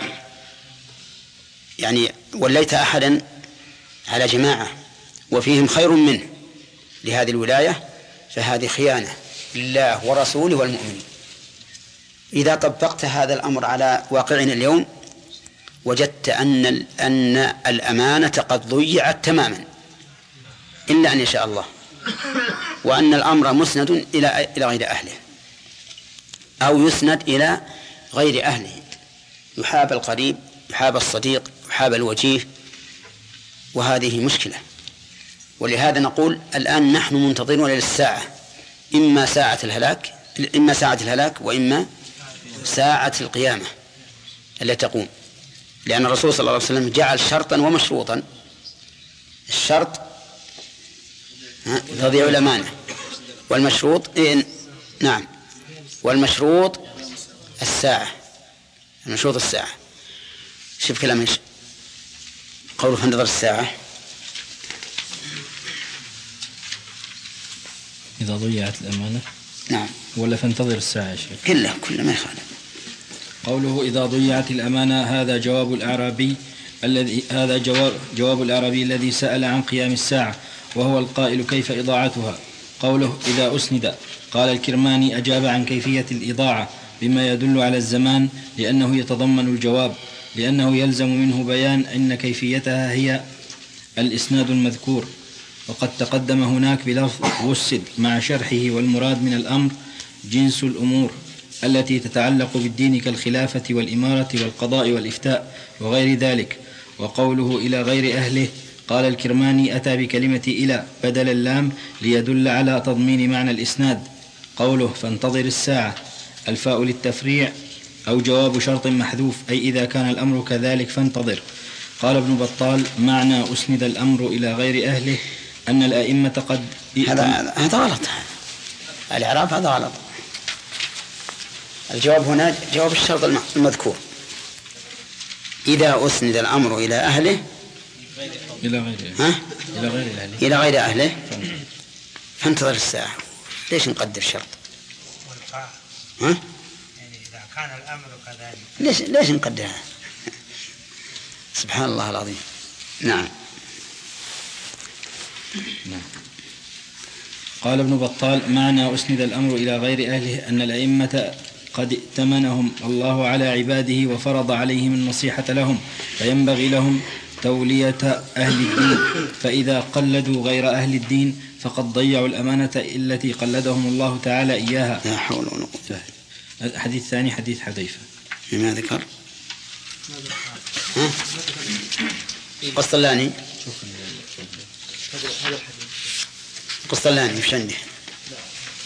Speaker 2: يعني وليت أحدا على جماعة وفيهم خير منه لهذه الولاية فهذه خيانة لله ورسوله والمؤمنين. إذا طبقت هذا الأمر على واقعنا اليوم وجدت أن الأمانة قد ضيعت تماما إلا أن يشاء الله، وأن الأمر مسند إلى غير أهله أو يسند إلى غير أهله، يحاب القريب يحاب الصديق يحاب الوجيه، وهذه مشكلة. ولهذا نقول الآن نحن منتظرون للساعة، إما ساعة الهلاك وإما ساعة القيامة التي تقوم، لأن الرسول صلى الله عليه وسلم جعل شرطا ومشروطا. الشرط تضيع الأمانة، والمشروط نعم، والمشروط الساعة، المشروط الساعة. شوف كلام ايش قوله فانتظر الساعة.
Speaker 5: إذا ضيعت الأمانة
Speaker 2: نعم،
Speaker 5: ولا فانتظر الساعة يا شيخ؟
Speaker 2: كله ما يخالف.
Speaker 5: قوله إذا ضيعت الأمانة هذا جواب الأعرابي الذي سأل عن قيام الساعة وهو القائل كيف إضاعتها. قوله إذا أسند، قال الكرماني أجاب عن كيفية الإضاعة بما يدل على الزمان لأنه يتضمن الجواب، لأنه يلزم منه بيان أن كيفيتها هي الإسناد المذكور، وقد تقدم هناك بلفظ وسد مع شرحه، والمراد من الأمر جنس الأمور التي تتعلق بالدين كالخلافة والإمارة والقضاء والإفتاء وغير ذلك. وقوله إلى غير أهله، قال الكرماني أتى بكلمة إلى بدل اللام ليدل على تضمين معنى الإسناد. قوله فانتظر الساعة، الفاء للتفريع أو جواب شرط محذوف، أي إذا كان الأمر كذلك فانتظر. قال ابن بطال معنى أسند الأمر إلى غير أهله أن الأئمة قد
Speaker 2: هذا غلط، الإعراب هذا غلط. الجواب هنا جواب الشرط المذكور، إذا أسند الأمر إلى أهله إلى غير أهله فانتظر الساعة. ليش نقدر شرط؟
Speaker 6: يعني إذا كان الأمر كذلك
Speaker 2: ليش نقدرها؟ سبحان الله العظيم. نعم.
Speaker 5: قال ابن بطال معنى أسند الأمر إلى غير أهله أن الأئمة قد ائتمنهم الله على عباده وفرض عليهم النصيحة لهم، فينبغي لهم تولية أهل الدين، فإذا قلدوا غير أهل الدين فقد ضيعوا الأمانة التي قلدهم الله تعالى إياها.
Speaker 2: لا حول ولا قوة.
Speaker 5: الحديث الثاني حديث حذيفة.
Speaker 2: ما ذكر؟ قسطلاني قسطلاني مش عنده.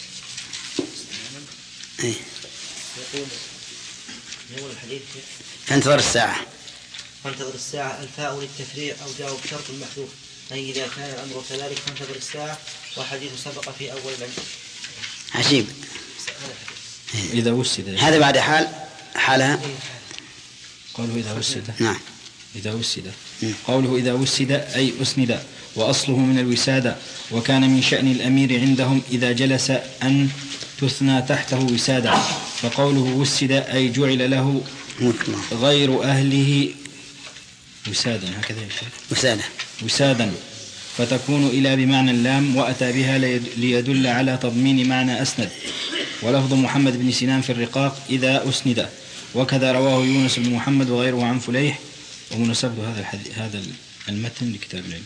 Speaker 3: يقول الحديث
Speaker 2: فانتظر الساعة.
Speaker 3: فانتظر الساعة الفاء للتفريع أو جاءوا بشرط محذوف، أي إذا كان الأمر كذلك فانتظر الساعة، وحديث سبق في أول الأمر.
Speaker 2: عجيب.
Speaker 5: إذا وسد
Speaker 2: هذا بعد حالها
Speaker 5: قالوا إذا وسد.
Speaker 2: نعم.
Speaker 5: إذا وسد قوله إذا وسد أي أسند، وأصله من الوسادة، وكان من شأن الأمير عندهم إذا جلس أن تثنى تحته وسادة، فقوله وسد أي جعل له غير أهله وسادا، هكذا يا شيخ، وسادا، فتكون إلى بمعنى اللام، وأتى بها ليدل على تضمين معنى أسند. ولفظ محمد بن سنان في الرقاق إذا أسند، وكذا رواه يونس بن محمد وغيره عن فليح. ومناسبة هذا المتن لكتاب العلم،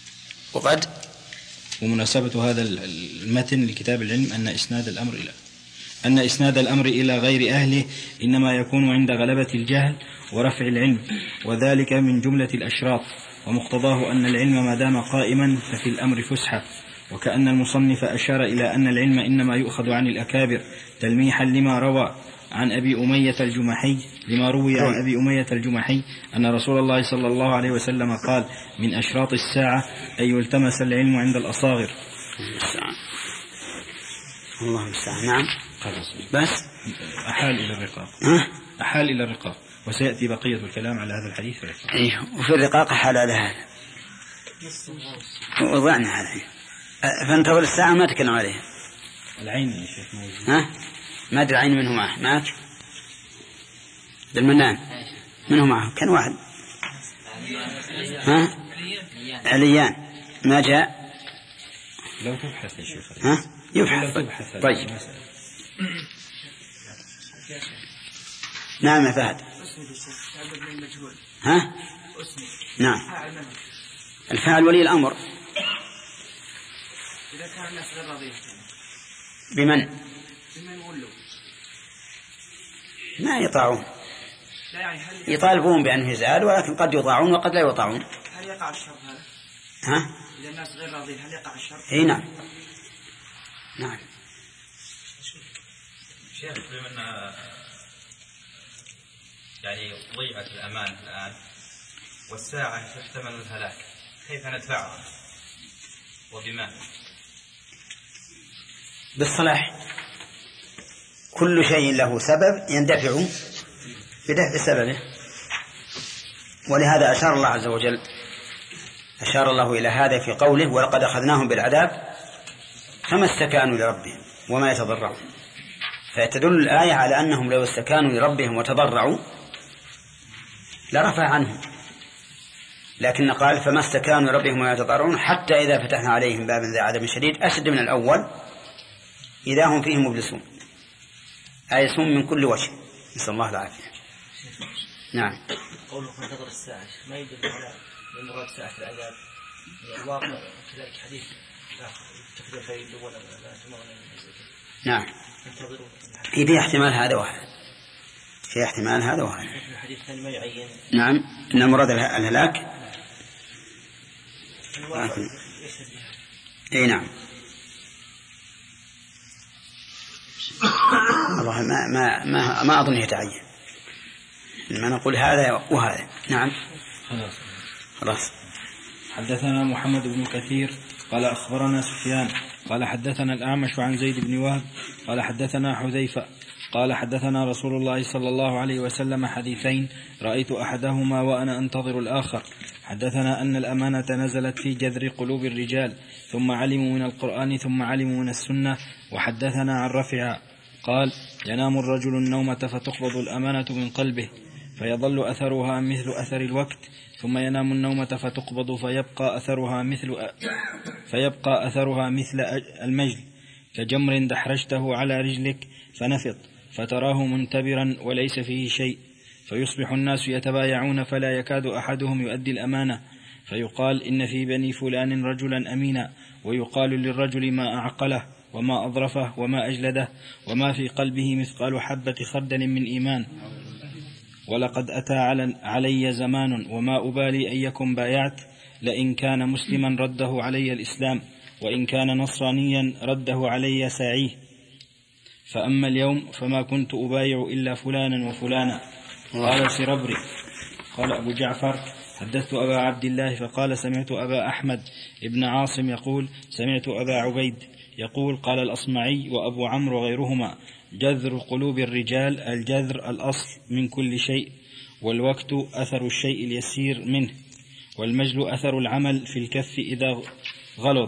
Speaker 5: ومناسبة هذا المتن لكتاب العلم أن إسناد الأمر إلى غير أهله إنما يكون عند غلبة الجهل ورفع العلم، وذلك من جملة الأشراط، ومقتضاه أن العلم ما دام قائما ففي الأمر فسحة. وكأن المصنف أشار إلى أن العلم إنما يؤخذ عن الأكابر تلميحا لما روى عن أبي أمية الجمحي أن رسول الله صلى الله عليه وسلم قال: من أشراط الساعة أن يلتمس العلم عند الأصاغر.
Speaker 2: الله المستعان. نعم. بس
Speaker 5: أحال إلى الرقاق، وسيأتي بقية الكلام على هذا الحديث في الرقاق.
Speaker 2: وفي الرقاق حال على هذا وضعنا عليه. فانتظر الساعة ما تكلم عليها.
Speaker 5: العين يا شيخ موجود.
Speaker 2: ما أدري العين منه معك بالمنان منه معه كان واحد. عليان ما جاء.
Speaker 5: لو تبحث يا شيخ.
Speaker 2: يبحث. طيب. نعم يا فهد. نعم. الفاعل ولي الأمر.
Speaker 6: إذا كان الناس غير راضين
Speaker 2: بمن
Speaker 6: ولوا
Speaker 2: ما يطاعون، يطالبون بأنه يزال، ولكن قد يطاعون وقد لا يطاعون.
Speaker 6: هل يقع الشر هذا؟ إذا الناس غير راضين هل يقع الشر؟
Speaker 2: نعم.
Speaker 14: شيخ، بما أن يعني ضيعت الأمان الآن والساعة تحتمل الهلاك، كيف ندفعها وبما؟
Speaker 2: بالصلاح. كل شيء له سبب يندفع بدفع سببه، ولهذا أشار الله عز وجل، أشار الله إلى هذا في قوله: ولقد أخذناهم بالعذاب فما استكانوا لربهم وما يتضرعون. فتدل الآية على أنهم لو استكانوا لربهم وتضرعوا لرفع عنهم، لكن قال فما استكانوا لربهم وما يتضرعون حتى إذا فتحنا عليهم بابا ذا عذاب شديد أشد من الأول إذا هم فيه مبلسون، آيسون من كل وجه، نسأل الله العافية. نعم.
Speaker 3: قوله فانتظر الساعة ما يدل على مراد ساعة العذاب، الواقع كذلك حديث تفضل خير الأول.
Speaker 2: نعم. في احتمال هذا وهذا، في احتمال هذا وهذا.
Speaker 3: الحديث الثاني ما يعين.
Speaker 2: نعم. إن مراد الهلاك. نعم. الله ما أظن يتعين، ما نقول هذا وهذا. نعم. خلاص.
Speaker 5: حدثنا محمد بن كثير قال أخبرنا سفيان قال حدثنا الأعمش عن زيد بن وهب قال حدثنا حذيفة قال حدثنا رسول الله صلى الله عليه وسلم حديثين رأيت أحدهما وأنا أنتظر الآخر. حدثنا أن الأمانة نزلت في جذر قلوب الرجال، ثم علموا من القرآن ثم علموا من السنة. وحدثنا عن رفع قال: ينام الرجل النومة فتقبض الأمانة من قلبه فيظل أثرها مثل أثر الوقت، ثم ينام النومة فتقبض فيبقى أثرها مثل المجل، كجمر دحرجته على رجلك فنفض فتراه منتبرا وليس فيه شيء، فيصبح الناس يتبايعون فلا يكاد أحدهم يؤدي الأمانة، فيقال: إن في بني فلان رجلا أمينا، ويقال للرجل ما أعقله وما أظرفه وما أجلده وما في قلبه مثقال حبة خردل من إيمان. ولقد أتى علي زمان وما أبالي أن يكن بايعت، لئن كان مسلما رده علي الإسلام، وإن كان نصرانيا رده علي ساعيه. فأما اليوم فما كنت أبايع إلا فلانا وفلانا. قال سربري قال أبو جعفر حدثت أبا عبد الله فقال سمعت أبا أحمد ابن عاصم يقول سمعت أبا عبيد يقول قال الأصمعي وأبو عمرو وغيرهما جذر قلوب الرجال الجذر الأصل من كل شيء، والوقت أثر الشيء اليسير منه، والمجل أثر العمل في الكف إذا غلظ.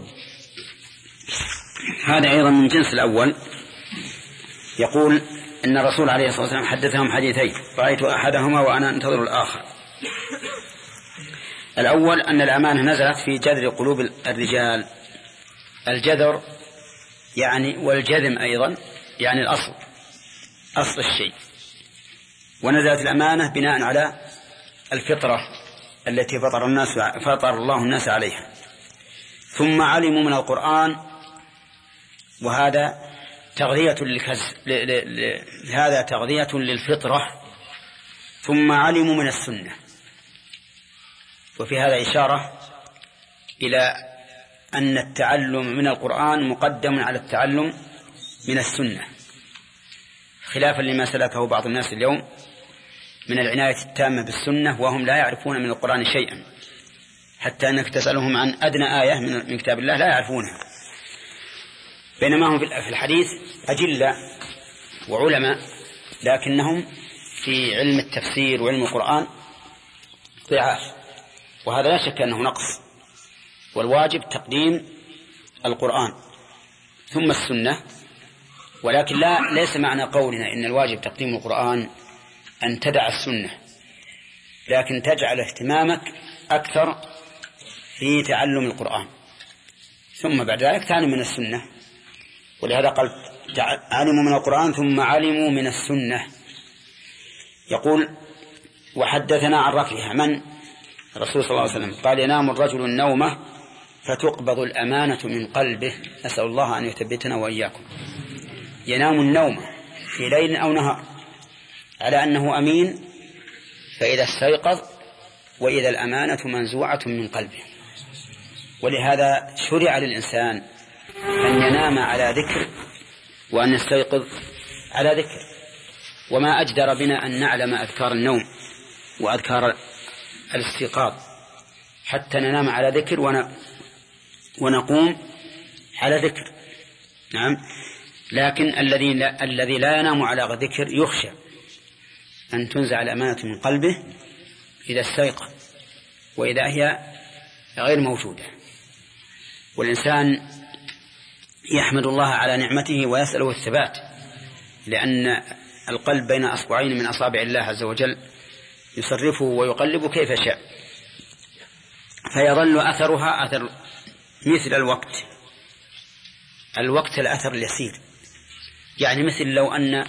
Speaker 2: هذا أيضا من جنس الأول. يقول إن الرسول عليه الصلاة والسلام حدثهم حديثين رأيت أحدهما وأنا أنتظر الآخر. الأول أن الأمانة نزلت في جذر قلوب الرجال، الجذر يعني والجذم أيضا يعني الأصل، أصل الشيء. ونزلت الأمانة بناء على الفطرة التي فطر الله الناس عليها. ثم علموا من القرآن، وهذا تغذية هذا تغذية للفطرة. ثم علموا من السنة، وفي هذا إشارة إلى أن التعلم من القرآن مقدم على التعلم من السنة، خلافا لما سلكه بعض الناس اليوم من العناية التامة بالسنة وهم لا يعرفون من القرآن شيئا، حتى أنك تسألهم عن أدنى آية من كتاب الله لا يعرفونها، بينما هم في الحديث أجلة وعلماء، لكنهم في علم التفسير وعلم القرآن ضعاف، وهذا لا شك أنه نقص. والواجب تقديم القرآن ثم السنة، ولكن ليس معنى قولنا إن الواجب تقديم القرآن أن تدع السنة، لكن تجعل اهتمامك أكثر في تعلم القرآن، ثم بعد ذلك تعلم من السنة. ولهذا قال علموا من القرآن ثم علموا من السنة. يقول وحدثنا عن رفعها من الرسول صلى الله عليه وسلم قال ينام الرجل النومة فتقبض الأمانة من قلبه، نسأل الله أن يثبتنا وإياكم. ينام النوم في ليل أو نهار على أنه أمين، فإذا استيقظ وإذا الأمانة منزوعة من قلبه. ولهذا شرع للإنسان أن ينام على ذكر وأن يستيقظ على ذكر، وما أجدر بنا أن نعلم أذكار النوم وأذكار الاستيقاظ حتى ننام على ذكر ونقوم على ذكر. نعم، لكن الذي لا ينام على ذكر يخشى أن تنزع الأمانة من قلبه إذا استيقظ وإذا هي غير موجودة. والإنسان يحمد الله على نعمته ويسأله الثبات، لأن القلب بين أصبعين من أصابع الله عز وجل يصرفه ويقلب كيف شاء، فيظل أثرها أثر مثل الوقت الأثر اليسير، يعني مثل لو أن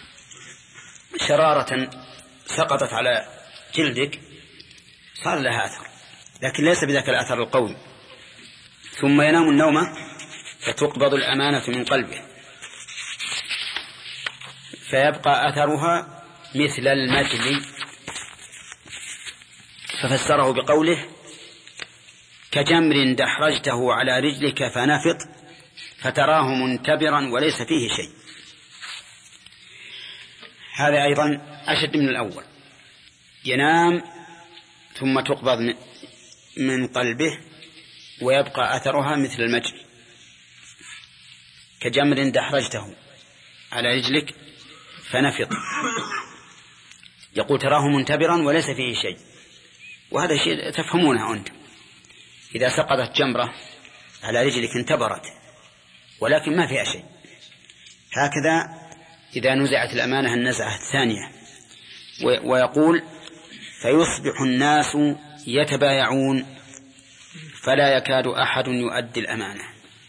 Speaker 2: شرارة سقطت على جلدك صار لها أثر، لكن ليس بذاك الأثر القوي. ثم ينام النوم فتقبض الأمانة من قلبه فيبقى أثرها مثل المجل، ففسره بقوله كجمر دحرجته على رجلك فنفط فتراه منتبرا وليس فيه شيء. هذا أيضا أشد من الأول، ينام ثم تقبض من قلبه ويبقى أثرها مثل المجل. كجمر دحرجته على رجلك فنفط، يقول تراه منتبرا وليس فيه شيء، وهذا شيء تفهمونه أنتم. إذا سقطت جمرة على رجلك انتبرت ولكن ما فيها شيء. هكذا إذا نزعت الأمانة النزعة الثانية. ويقول فيصبح الناس يتبايعون فلا يكاد أحد يؤدي الأمانة،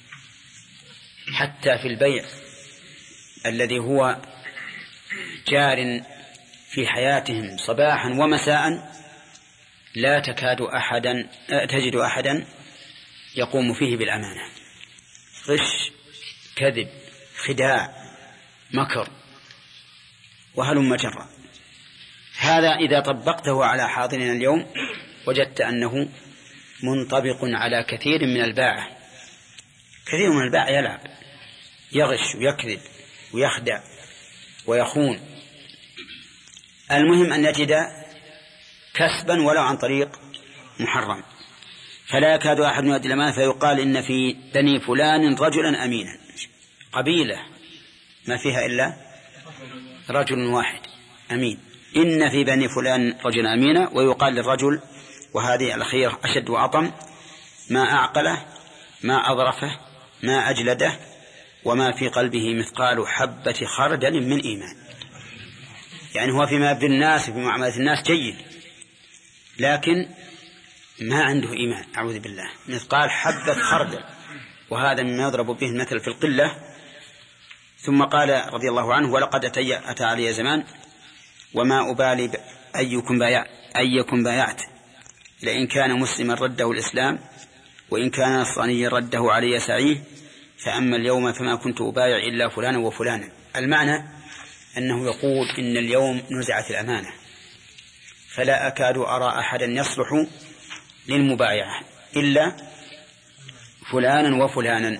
Speaker 2: حتى في البيع الذي هو جار في حياتهم صباحا ومساء لا تجد أحدا يقوم فيه بالأمانة. غش، كذب، خداع، مكر، وهلم جرا. هذا إذا طبقته على حاضرنا اليوم وجدت أنه منطبق على كثير من الباعة. كثير من الباعة يلعب، يغش ويكذب ويخدع ويخون. المهم أن يجد كسبا ولو عن طريق محرم. فلا يكاد أحد يؤدي الأمانة فيقال إن في بني فلان رجلا أمينا، قبيلة ما فيها إلا رجل واحد أمين، إن في بني فلان رجلا أمينا، ويقال للرجل، وهذه الأخيرة أشد وأطم، ما أعقله ما أظرفه ما أجلده وما في قلبه مثقال حبة خردل من إيمان. يعني هو فيما يبدو الناس في معاملة الناس جيد، لكن ما عنده إيمان، أعوذ بالله، مثقال حبة خردل، وهذا مما يضرب به المثل في القلة. ثم قال رضي الله عنه: ولقد أتى علي زمان وما أبالي أيكم بايعت، لئن كان مسلما رده الإسلام وإن كان نصرانيا رده علي سعيه، فأما اليوم فما كنت أبايع إلا فلانا وفلانا. المعنى أنه يقول إن اليوم نزعت الأمانة، فلا أكاد أرى أحدا يصلح للمبايعة إلا فلانا وفلانا.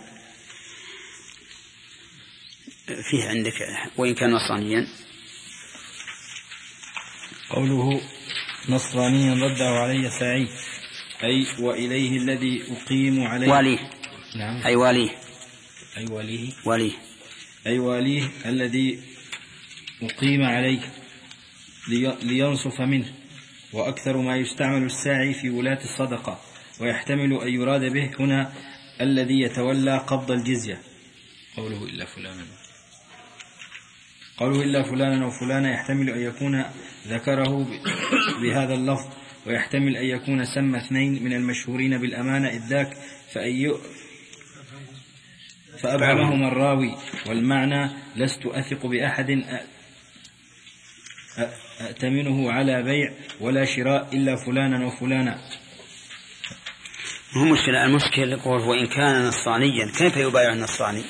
Speaker 2: فيه عندك وإن كان نصرانيا،
Speaker 5: قوله نصرانيا رده علي سعي، أي وإليه الذي أقيم عليه
Speaker 2: واليه.
Speaker 5: نعم.
Speaker 2: أي واليه
Speaker 5: أي واليه الذي أقيم عليه لينصف منه. وأكثر ما يستعمل الساعي في ولاة الصدقة، ويحتمل أن يراد به هنا الذي يتولى قبض الجزية. قوله إلا فلانا وفلانا يحتمل أن يكون ذكره بهذا اللفظ، ويحتمل أن يكون سمى اثنين من المشهورين بالأمانة إذ ذاك فأبهمهما الراوي. والمعنى لست أثق بأحد أأتمنه على بيع ولا شراء إلا فلانا وفلانا.
Speaker 2: المشكلة يقول وإن كان نصرانيا، كيف يبايع النصراني؟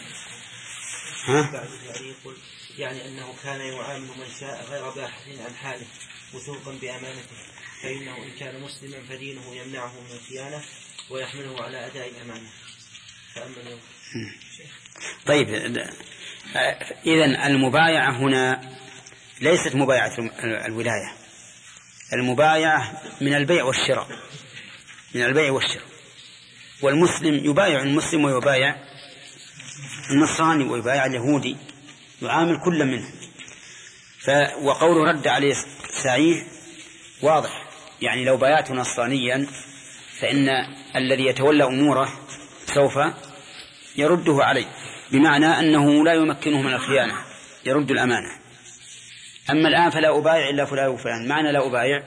Speaker 3: يعني أنه كان يعامل من شاء غير باحث عن حاله وثوقا بأمانته، فإنه إن كان مسلما فدينه يمنعه من الخيانة ويحمله على أداء الأمانة. فأما
Speaker 2: طيب، إذن المبايعة هنا ليست مبايعة الولاية، المبايعة من البيع والشراء، والمسلم يبايع المسلم ويبايع النصراني ويبايع اليهودي، يعامل كل منه. وقوله رد عليه سعيه واضح، يعني لو بايعته نصرانيا فإن الذي يتولى أموره سوف يرده عليه، بمعنى أنه لا يمكنه من الخيانة، يرد الأمانة. أما الآن فلا أبايع إلا فلان وفلان، معنى لا أبايع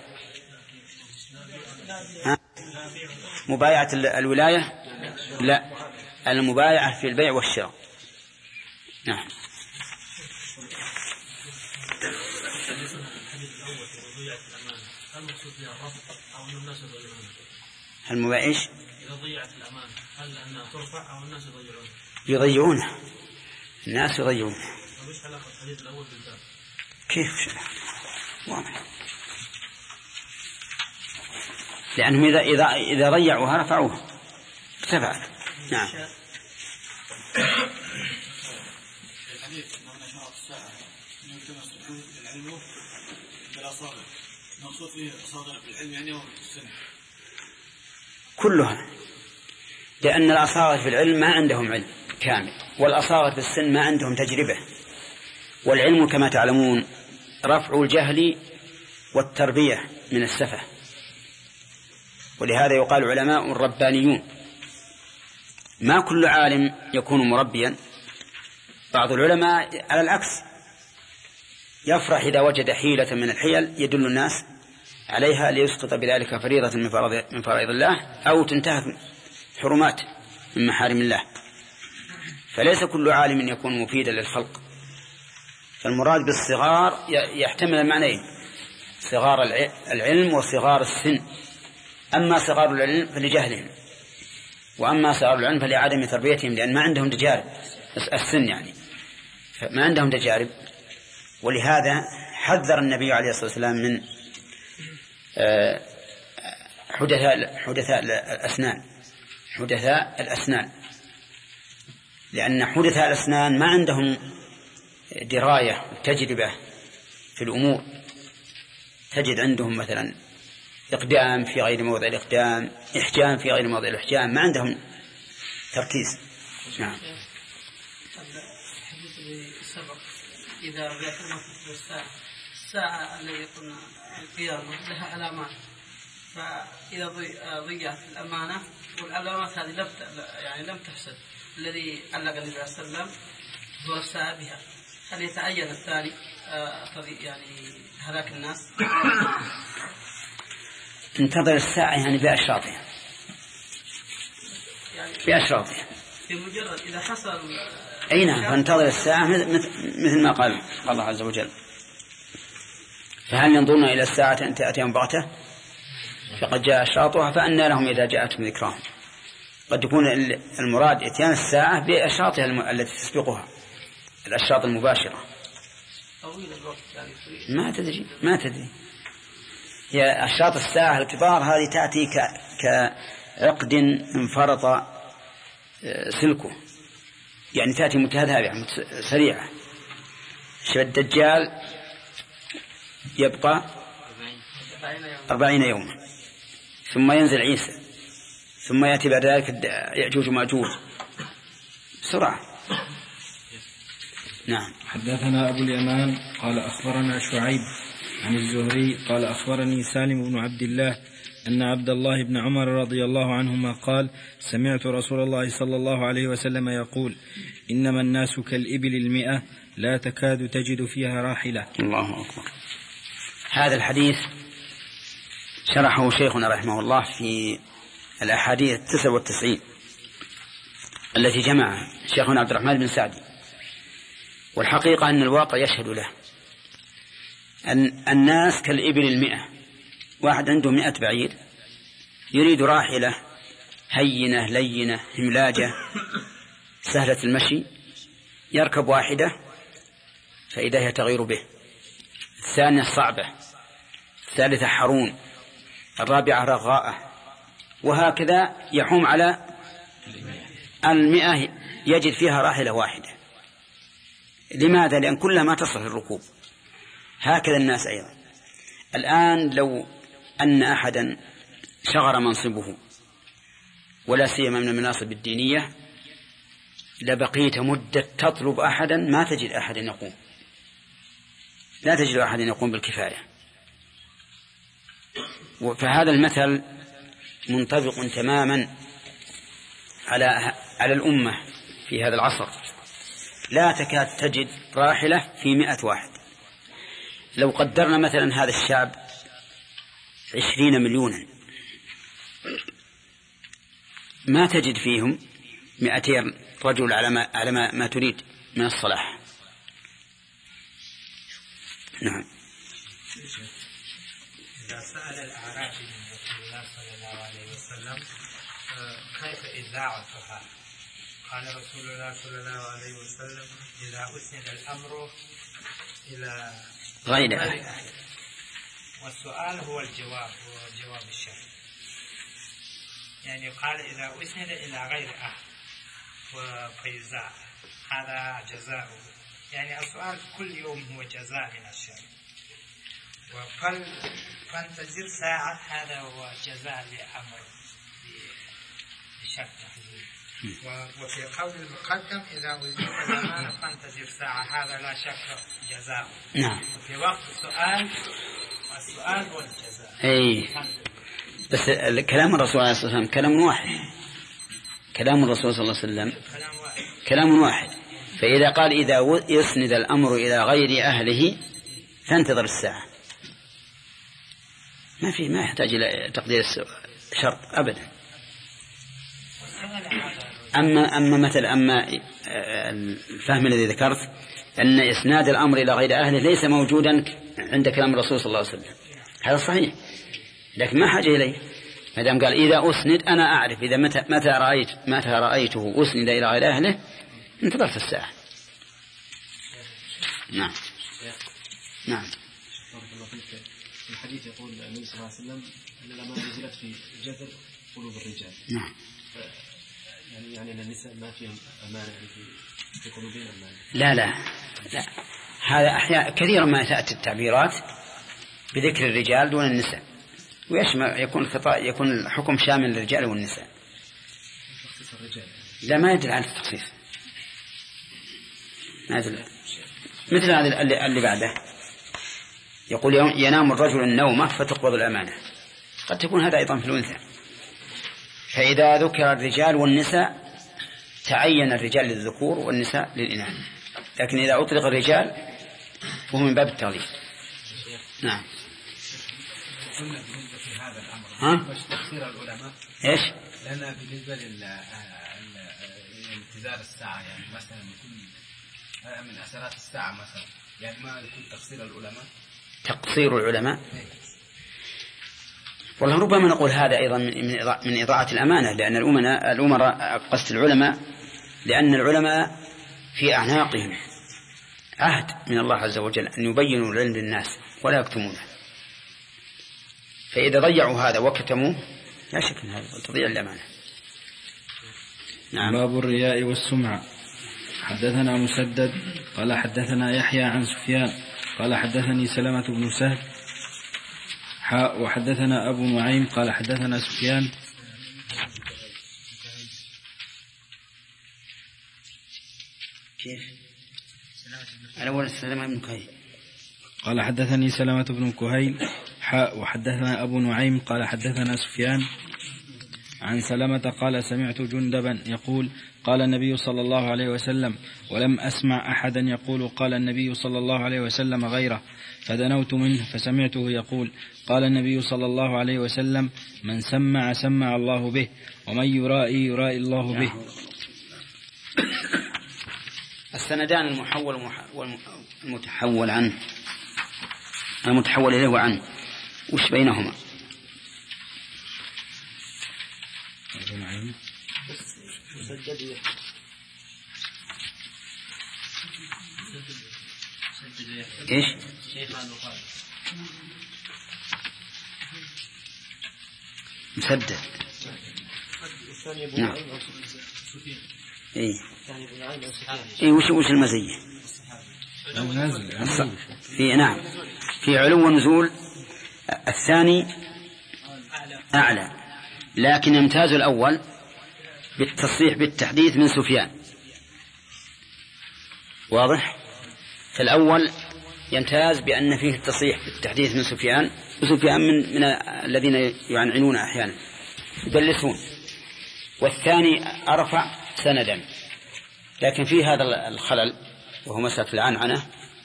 Speaker 2: مبايعة الولاية، لا، المبايعة في البيع والشراء. نعم. المبايع إيش؟
Speaker 8: إذا ضيعت الأمانة هل أنها ترفع أو الناس
Speaker 2: يضيعونها؟ الناس يضيعونها.
Speaker 8: وإيش علاقة الحديث الأول بالباب؟
Speaker 2: كيف؟ واضح، لأنهم إذا ضيعوها رفعوها ارتفعت. نعم.
Speaker 15: الحديث أن شرط الساعة أن يلتمس العلم بالأصابع، مقصود فيه أصابع في العلم يعني هو السنة
Speaker 2: كلها، لأن الأصاغر في العلم ما عندهم علم كامل، والأصاغر في السن ما عندهم تجربة. والعلم كما تعلمون رفع الجهل والتربية من السفة، ولهذا يقال علماء ربانيون. ما كل عالم يكون مربيا، بعض العلماء على العكس يفرح إذا وجد حيلة من الحيل يدل الناس عليها ليسقط بذلك فريضة من فرائض الله أو تنتهك حرمات من محارم الله. فليس كل عالم يكون مفيدا للخلق. فالمراد بالصغار يحتمل المعنيين، صغار العلم وصغار السن. أما صغار العلم فلجهلهم، وأما صغار العلم فلعدم تربيتهم، لأن ما عندهم تجارب، السن يعني ما عندهم تجارب. ولهذا حذر النبي عليه الصلاة والسلام من حدثاء الأسنان، لأن حدثاء الأسنان ما عندهم دراية وتجربة في الأمور، تجد عندهم مثلا إقدام في غير موضع الإقدام، إحجام في غير موضع الإحجام، ما عندهم تركيز. نعم.
Speaker 16: الحديث اللي سبق إذا ذكرنا في الساعة التي قلنا القيامة لها علامات، فإذا ضيعت الأمانة والعلامات هذه لم تحسد، الذي علق النبي صلى الله عليه وسلم هو الساعة بها، هل يتعين الثاني يعني هلاك الناس؟
Speaker 2: انتظر الساعة يعني بأشراطها، بأشراطها.
Speaker 16: بمجرد إذا حصل
Speaker 2: أي نعم، فانتظر الساعة مثل ما قال الله عز وجل: فهل ينظرون إلى الساعة أن تأتيهم بغتة فقد جاء أشراطها فأنى لهم إذا جاءتهم ذكراهم. قد تكون المراد إتيان الساعة بأشراطها التي تسبقها، الأشراط المباشرة. ما تدري هي أشراط الساعة الكبار هذه تأتي كعقد انفرط سلكه، يعني تأتي متهابة سريعة. الدجال يبقى 40 يوما، ثم ينزل عيسى، ثم يأتي بعد ذلك يأجوج ومأجوج بسرعة. نعم.
Speaker 5: حدثنا أبو اليمان قال أخبرنا شعيب عن الزهري قال أخبرني سالم بن عبد الله أن عبد الله بن عمر رضي الله عنهما قال: سمعت رسول الله صلى الله عليه وسلم يقول: إنما الناس كالإبل 100 لا تكاد تجد فيها راحلة.
Speaker 2: الله أكبر. هذا الحديث شرحه شيخنا رحمه الله في الأحاديث 99 التي جمعها شيخنا عبد الرحمن بن سعدي، والحقيقة أن الواقع يشهد له. أن الناس كالإبل 100، واحد عنده 100 بعير يريد راحلة هينة لينة هملاجة سهلة المشي، يركب واحدة فإذا هي تغير به، الثانية صعبة، الثالثة حرون، الرابعة رغاءة، وهكذا يحوم على 100 يجد فيها راحلة واحدة. لماذا؟ لأن كلها ما تصل الركوب. هكذا الناس أيضا. الآن لو أن أحدا شغر منصبه ولا سيما من المناصب الدينية لبقيت مدة تطلب أحدا ما تجد أحدا يقوم، لا تجد أحدا يقوم بالكفاية. فهذا المثل منطبق تماما على الأمة في هذا العصر، لا تكاد تجد راحلة في 100 واحد. لو قدرنا مثلا هذا الشعب 20 مليونا ما تجد فيهم 200 رجل على ما تريد من الصلاح. نعم.
Speaker 6: إذا سأل الأعرابي من رسول الله صلى الله عليه وسلم كيف إذاعتها؟ قال رسول الله صلى الله عليه وسلم: إذا أسند الأمر إلى
Speaker 2: غير أهل.
Speaker 6: والسؤال هو الجواب، هو جواب الشرع. يعني قال إذا أسند إلى غير أهل وفيزاء هذا جزاؤه، يعني السؤال كل يوم هو جزاء من الشرع. فانتظر ساعة هذا هو جزاء لأمر بشرط تحديد. وفي قول المقدم إذا وجدت الأمانة فانتظر ساعة هذا لا شك جزاء.
Speaker 2: نعم.
Speaker 6: وفي وقت السؤال هو الجزاء.
Speaker 2: أي بس كلام الرسول عليه الصلاة والسلام كلام واحد، كلام الرسول صلى الله عليه وسلم كلام واحد. فإذا قال إذا يسند الأمر إلى غير أهله فانتظر الساعة، ما يحتاج إلى تقدير شرط أبدا. أما الفهم الذي ذكرت أن إسناد الأمر إلى غير أهله ليس موجودا عند كلام الرسول صلى الله عليه وسلم، هذا صحيح، لكن ما حاجة إليه. ما دام قال إذا أسند أنا أعرف إذا متى رأيته أسند إلى غير أهله انتظرت الساعة. نعم. نعم.
Speaker 17: الحديث يقول النبي صلى الله عليه وسلم أن الأمانة نزلت في جذر قلوب الرجال.
Speaker 2: نعم.
Speaker 17: يعني أن النساء ما فيهم أمانة في في قلوبنا.
Speaker 2: لا هذا أحيانا كثيرا ما تأتي التعبيرات بذكر الرجال دون النساء، ويشمل يكون الحكم شامل للرجال والنساء. لا ما يدل على التخصيص، ما يدل. مثل هذا اللي بعده يقول ينام الرجل النومة فتقبض الأمانة، قد تكون هذا أيضا في الأنثى. فإذا ذكر الرجال والنساء تعين الرجال للذكور والنساء للإناث، لكن إذا أطلق الرجال فهو من باب التغليظ. نعم.
Speaker 11: بالنسبة لهذا الأمر
Speaker 2: ها؟
Speaker 11: تفسير العلماء
Speaker 2: إيش؟
Speaker 11: لأن بالنسبة لانتظار الساعة يعني مثلا يكون من أثرات الساعة مثلا، يعني ما يكون تفسير العلماء
Speaker 2: تقصير العلماء. والله ربما نقول هذا أيضا من إضاعة الأمانة، لأن الأمراء قصد العلماء، لأن العلماء في أعناقهم عهد من الله عز وجل أن يبينوا العلم للناس ولا يكتمونه، فإذا ضيعوا هذا وكتموه لا شك أن هذا تضيع الأمانة.
Speaker 5: نعم. باب الرياء والسمعة. حدثنا مسدد قال حدثنا يحيى عن سفيان قال حدثني سلمة بن سهل وحدثنا أبو نعيم قال حدثنا سفيان
Speaker 2: كيف الأول سلمة بن كهيل
Speaker 5: قال حدثني سلمة بن كهيل وحدثنا أبو نعيم قال حدثنا سفيان عن سلمة قال سمعت جندبا يقول قال النبي صلى الله عليه وسلم ولم أسمع أحدا يقول قال النبي صلى الله عليه وسلم غيره، فدنوت منه فسمعته يقول قال النبي صلى الله عليه وسلم من سمع سمع الله به ومن يرائي يرائي الله به.
Speaker 2: السندان المحول والمتحول عنه، المتحول إليه وعنه، وش بينهما؟ ايش؟ مسدد. نعم. اي وش المزية؟ في نعم في علو ونزول، الثاني أعلى، لكن يمتاز الأول بالتصريح بالتحديث من سفيان، واضح؟ فالأول يمتاز بأن فيه التصريح بالتحديث من سفيان، وسفيان من الذين يعنعنون أحيانا يدلسون، والثاني أرفع سندا، لكن في هذا الخلل وهو مسألة العنعنة،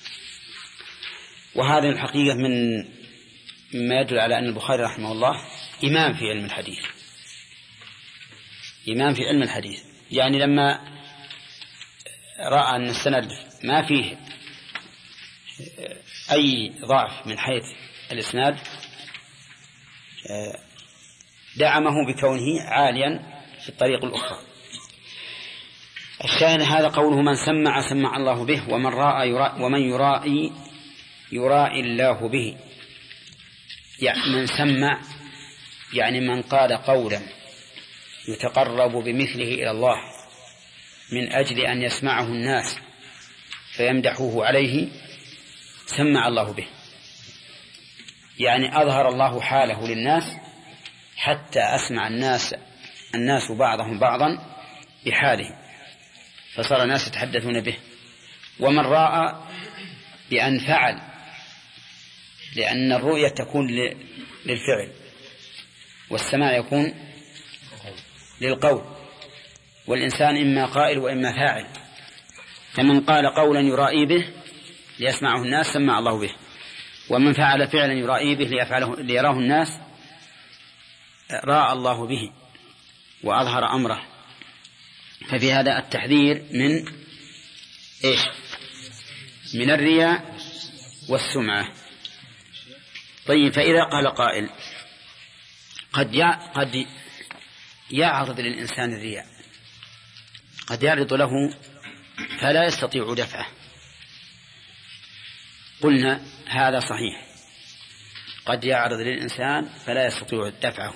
Speaker 2: وهذه الحقيقة مما يدل على أن البخاري رحمه الله إمام في علم الحديث، إمام في علم الحديث، يعني لما رأى أن السند ما فيه أي ضعف من حيث الإسناد دعمه بكونه عاليا في الطريق الأخرى. الشاهد هذا قوله من سمع سمع الله به ومن رأى ومن يرائي يرائي الله به. يعني من سمع يعني من قال قولا يتقرب بمثله إلى الله من أجل أن يسمعه الناس فيمدحوه عليه سمع الله به، يعني أظهر الله حاله للناس حتى أسمع الناس بعضهم بعضا بحاله، فصار الناس يتحدثون به. ومن رأى بأن فعل، لأن الرؤية تكون للفعل والسماع يكون للقول، والإنسان إما قائل وإما فاعل، فمن قال قولا يرائي به ليسمعه الناس سمع الله به، ومن فعل فعلا يرائي به ليراه الناس راى الله به وأظهر أمره. ففي هذا التحذير من إيش؟ من الرياء والسمعة. طيب، فإذا قال قائل قد يعرض للإنسان الرياء، قد يعرض له فلا يستطيع دفعه، قلنا هذا صحيح، قد يعرض للإنسان فلا يستطيع دفعه،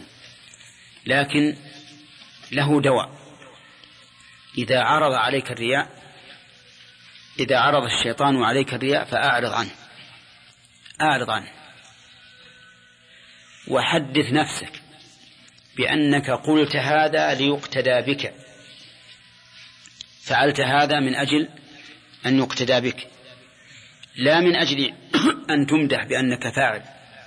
Speaker 2: لكن له دواء. إذا عرض عليك الرياء إذا عرض الشيطان عليك الرياء فأعرض عنه وحدث نفسك بأنك قلت هذا ليقتدى بك، فعلت هذا من أجل أن يقتدى بك، لا من أجل أن تمدح بأنك فاعل.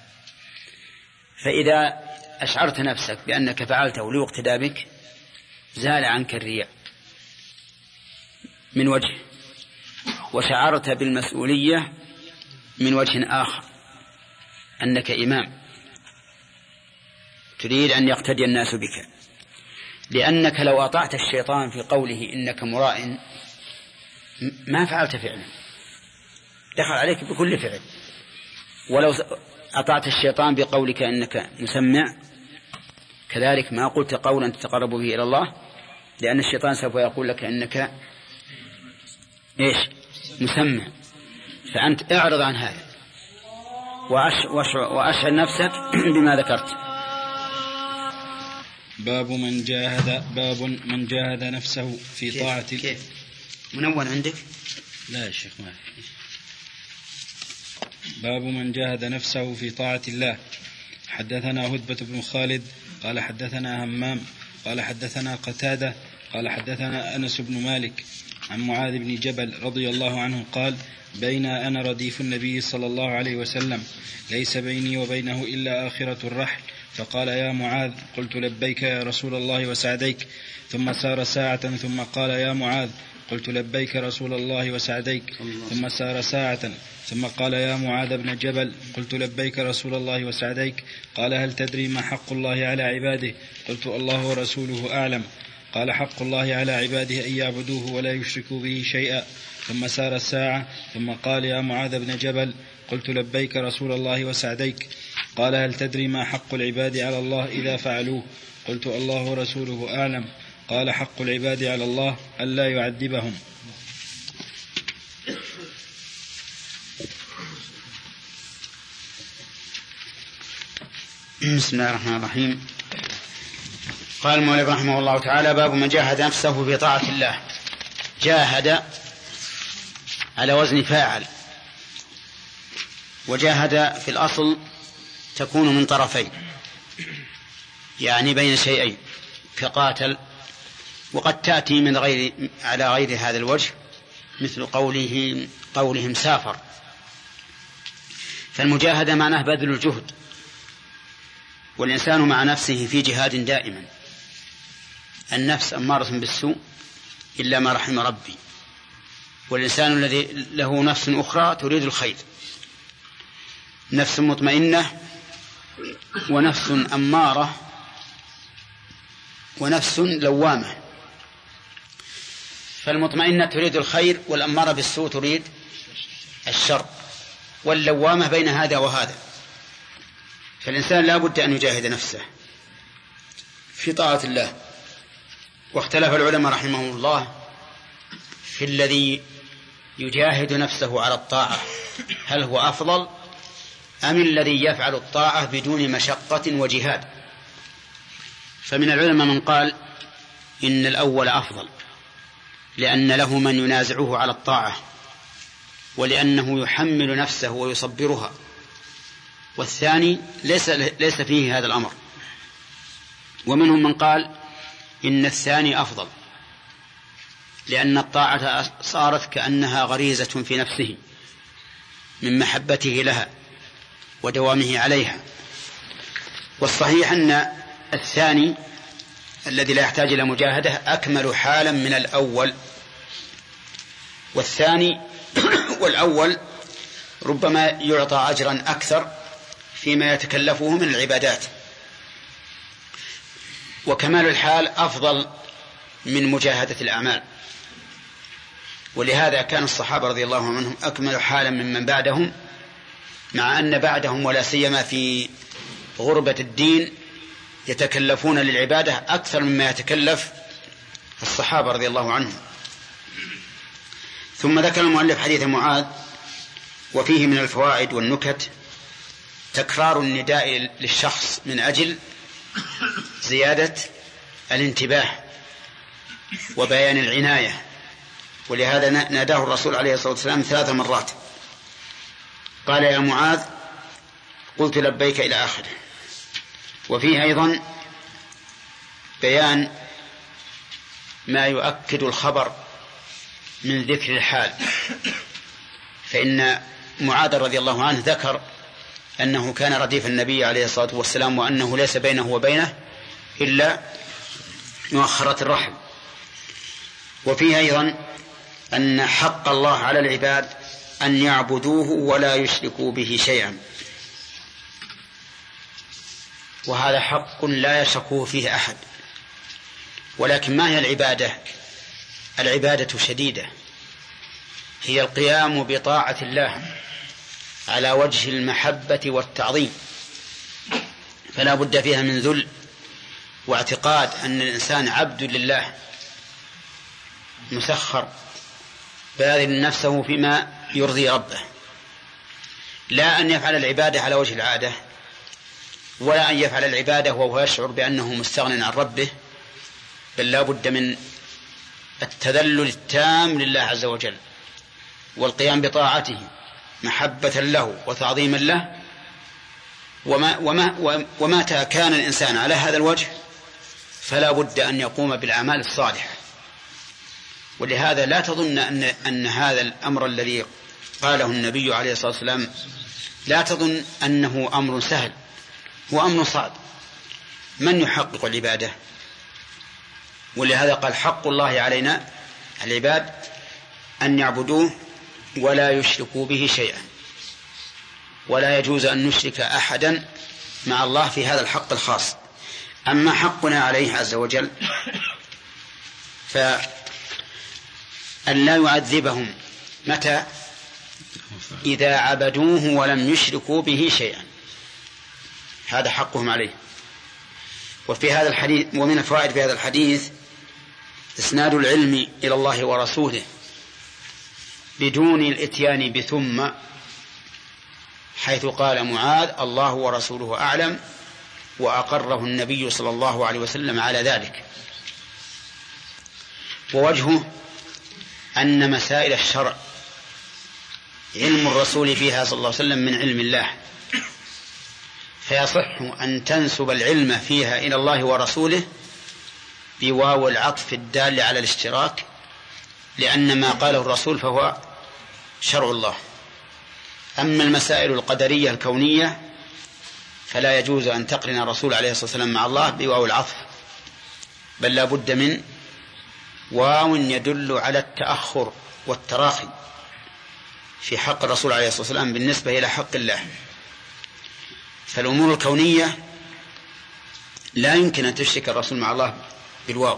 Speaker 2: فإذا أشعرت نفسك بأنك فعلته ليقتدى بك زال عنك الرياء من وجه، وشعرت بالمسؤولية من وجه آخر، أنك إمام تريد أن يقتدي الناس بك. لأنك لو أطعت الشيطان في قوله إنك مراء ما فعلت فعلا، دخل عليك بكل فعل. ولو أطعت الشيطان بقولك إنك مسمع كذلك ما قلت قولا تتقرب به إلى الله، لأن الشيطان سوف يقول لك إنك مسمع. فأنت اعرض عن هذا وأشعر نفسك بما ذكرت.
Speaker 5: باب من جاهد نفسه في طاعة.
Speaker 2: كيف منون عندك؟
Speaker 5: لا يا شيخ ما في. باب من جاهد نفسه في طاعة الله. حدثنا هدبة بن خالد قال حدثنا همام قال حدثنا قتادة قال حدثنا أنس بن مالك عن معاذ بن جبل رضي الله عنه قال بين أنا رديف النبي صلى الله عليه وسلم ليس بيني وبينه إلا آخرة الرحل، فقال يا معاذ، قلت لبيك يا رسول الله وسعديك، ثم سار ساعة ثم قال يا معاذ، قلت لبيك رسول الله وسعديك، ثم سار ساعة ثم قال يا معاذ بن جبل، قلت لبيك رسول الله وسعديك، قال هل تدري ما حق الله على عباده؟ قلت الله ورسوله أعلم. قال حق الله على عباده أن يعبدوه ولا يشركوا به شيئا. ثم سار الساعة ثم قال يا معاذ بن جبل، قلت لبيك رسول الله وسعديك، قال هل تدري ما حق العباد على الله إذا فعلوه؟ قلت الله ورسوله أعلم. قال حق العباد على الله ألا يعذبهم.
Speaker 2: بسم الله الرحمن الرحيم. قال المؤلف رحمه الله تعالى باب من جاهد نفسه في طاعة الله. جاهد على وزن فاعل، وجاهد في الأصل تكون من طرفين، يعني بين شيئين كقاتل، وقد تأتي من على غير هذا الوجه مثل قولهم سافر. فالمجاهدة معناه بذل الجهد، والإنسان مع نفسه في جهاد دائما. النفس أمارة بالسوء إلا ما رحم ربي، والإنسان الذي له نفس أخرى تريد الخير، نفس مطمئنة ونفس أمارة ونفس لوامة. فالمطمئنة تريد الخير، والأمارة بالسوء تريد الشر، واللوامة بين هذا وهذا. فالإنسان لا بد أن يجاهد نفسه في طاعة الله. واختلف العلماء رحمهم الله في الذي يجاهد نفسه على الطاعة، هل هو أفضل أم الذي يفعل الطاعة بدون مشقة وجهاد؟ فمن العلماء من قال إن الأول أفضل، لأن له من ينازعه على الطاعة، ولأنه يحمل نفسه ويصبرها. والثاني ليس فيه هذا الأمر. ومنهم من قال إن الثاني أفضل، لأن الطاعة صارت كأنها غريزة في نفسه من محبته لها ودوامه عليها. والصحيح أن الثاني الذي لا يحتاج إلى مجاهدة أكمل حالا من الأول. والأول ربما يعطى أجرا أكثر فيما يتكلفه من العبادات، وكمال الحال أفضل من مجاهدة الأعمال. ولهذا كان الصحابة رضي الله عنهم أكمل حالا ممن بعدهم، مع أن بعدهم ولا سيما في غربة الدين يتكلفون للعبادة أكثر مما يتكلف الصحابة رضي الله عنهم. ثم ذكر المؤلف حديث معاذ، وفيه من الفوائد والنكت تكرار النداء للشخص من أجل زيادة الانتباه وبيان العناية ولهذا ناداه الرسول عليه الصلاة والسلام 3 مرات، قال يا معاذ، قلت لبيك إلى آخره. وفيه أيضا بيان ما يؤكد الخبر من ذكر الحال، فإن معاذ رضي الله عنه ذكر أنه كان رديف النبي عليه الصلاة والسلام، وأنه ليس بينه وبينه إلا مؤخرة الرحم. وفيه أيضا أن حق الله على العباد أن يعبدوه ولا يشركوا به شيئا، وهذا حق لا يشركه فيه أحد. ولكن ما هي العبادة؟ العبادة شديدة، هي القيام بطاعة الله على وجه المحبة والتعظيم، فلا بد فيها من ذل واعتقاد أن الإنسان عبد لله مسخر باذل نفسه فيما يرضي ربه، لا أن يفعل العبادة على وجه العادة، ولا أن يفعل العبادة وهو يشعر بأنه مستغن عن ربه، بل لا بد من التذلل التام لله عز وجل والقيام بطاعته محبة له وتعظيما له. ومتى كان الإنسان على هذا الوجه فلا بد أن يقوم بالأعمال الصالحة. ولهذا لا تظن أن هذا الأمر الذي قاله النبي عليه الصلاة والسلام لا تظن أنه أمر سهل، هو أمر صعب. من يحقق العبادة؟ ولهذا قال حق الله علينا العباد أن يعبدوه ولا يشركوا به شيئا، ولا يجوز أن نشرك أحدا مع الله في هذا الحق الخاص. أما حقنا عليه عز وجل فأن لا يعذبهم متى؟ إذا عبدوه ولم يشركوا به شيئا، هذا حقهم عليه. وفي هذا الحديث ومن الفوائد في هذا الحديث إسناد العلم إلى الله ورسوله بدون الإتيان بثم، حيث قال معاذ الله ورسوله أعلم، وأقره النبي صلى الله عليه وسلم على ذلك. ووجهه أن مسائل الشرع علم الرسول فيها صلى الله عليه وسلم من علم الله، فيصح أن تنسب العلم فيها إلى الله ورسوله بواو العطف الدال على الاشتراك، لأن ما قاله الرسول فهو شرع الله. أما المسائل القدرية الكونية فلا يجوز أن تقرن الرسول عليه الصلاة والسلام مع الله بواو العطف، بل لا بد من واو يدل على التأخر والتراخي في حق الرسول عليه الصلاة والسلام بالنسبة إلى حق الله. فالأمور الكونية لا يمكن أن تشرك الرسول مع الله بالواو،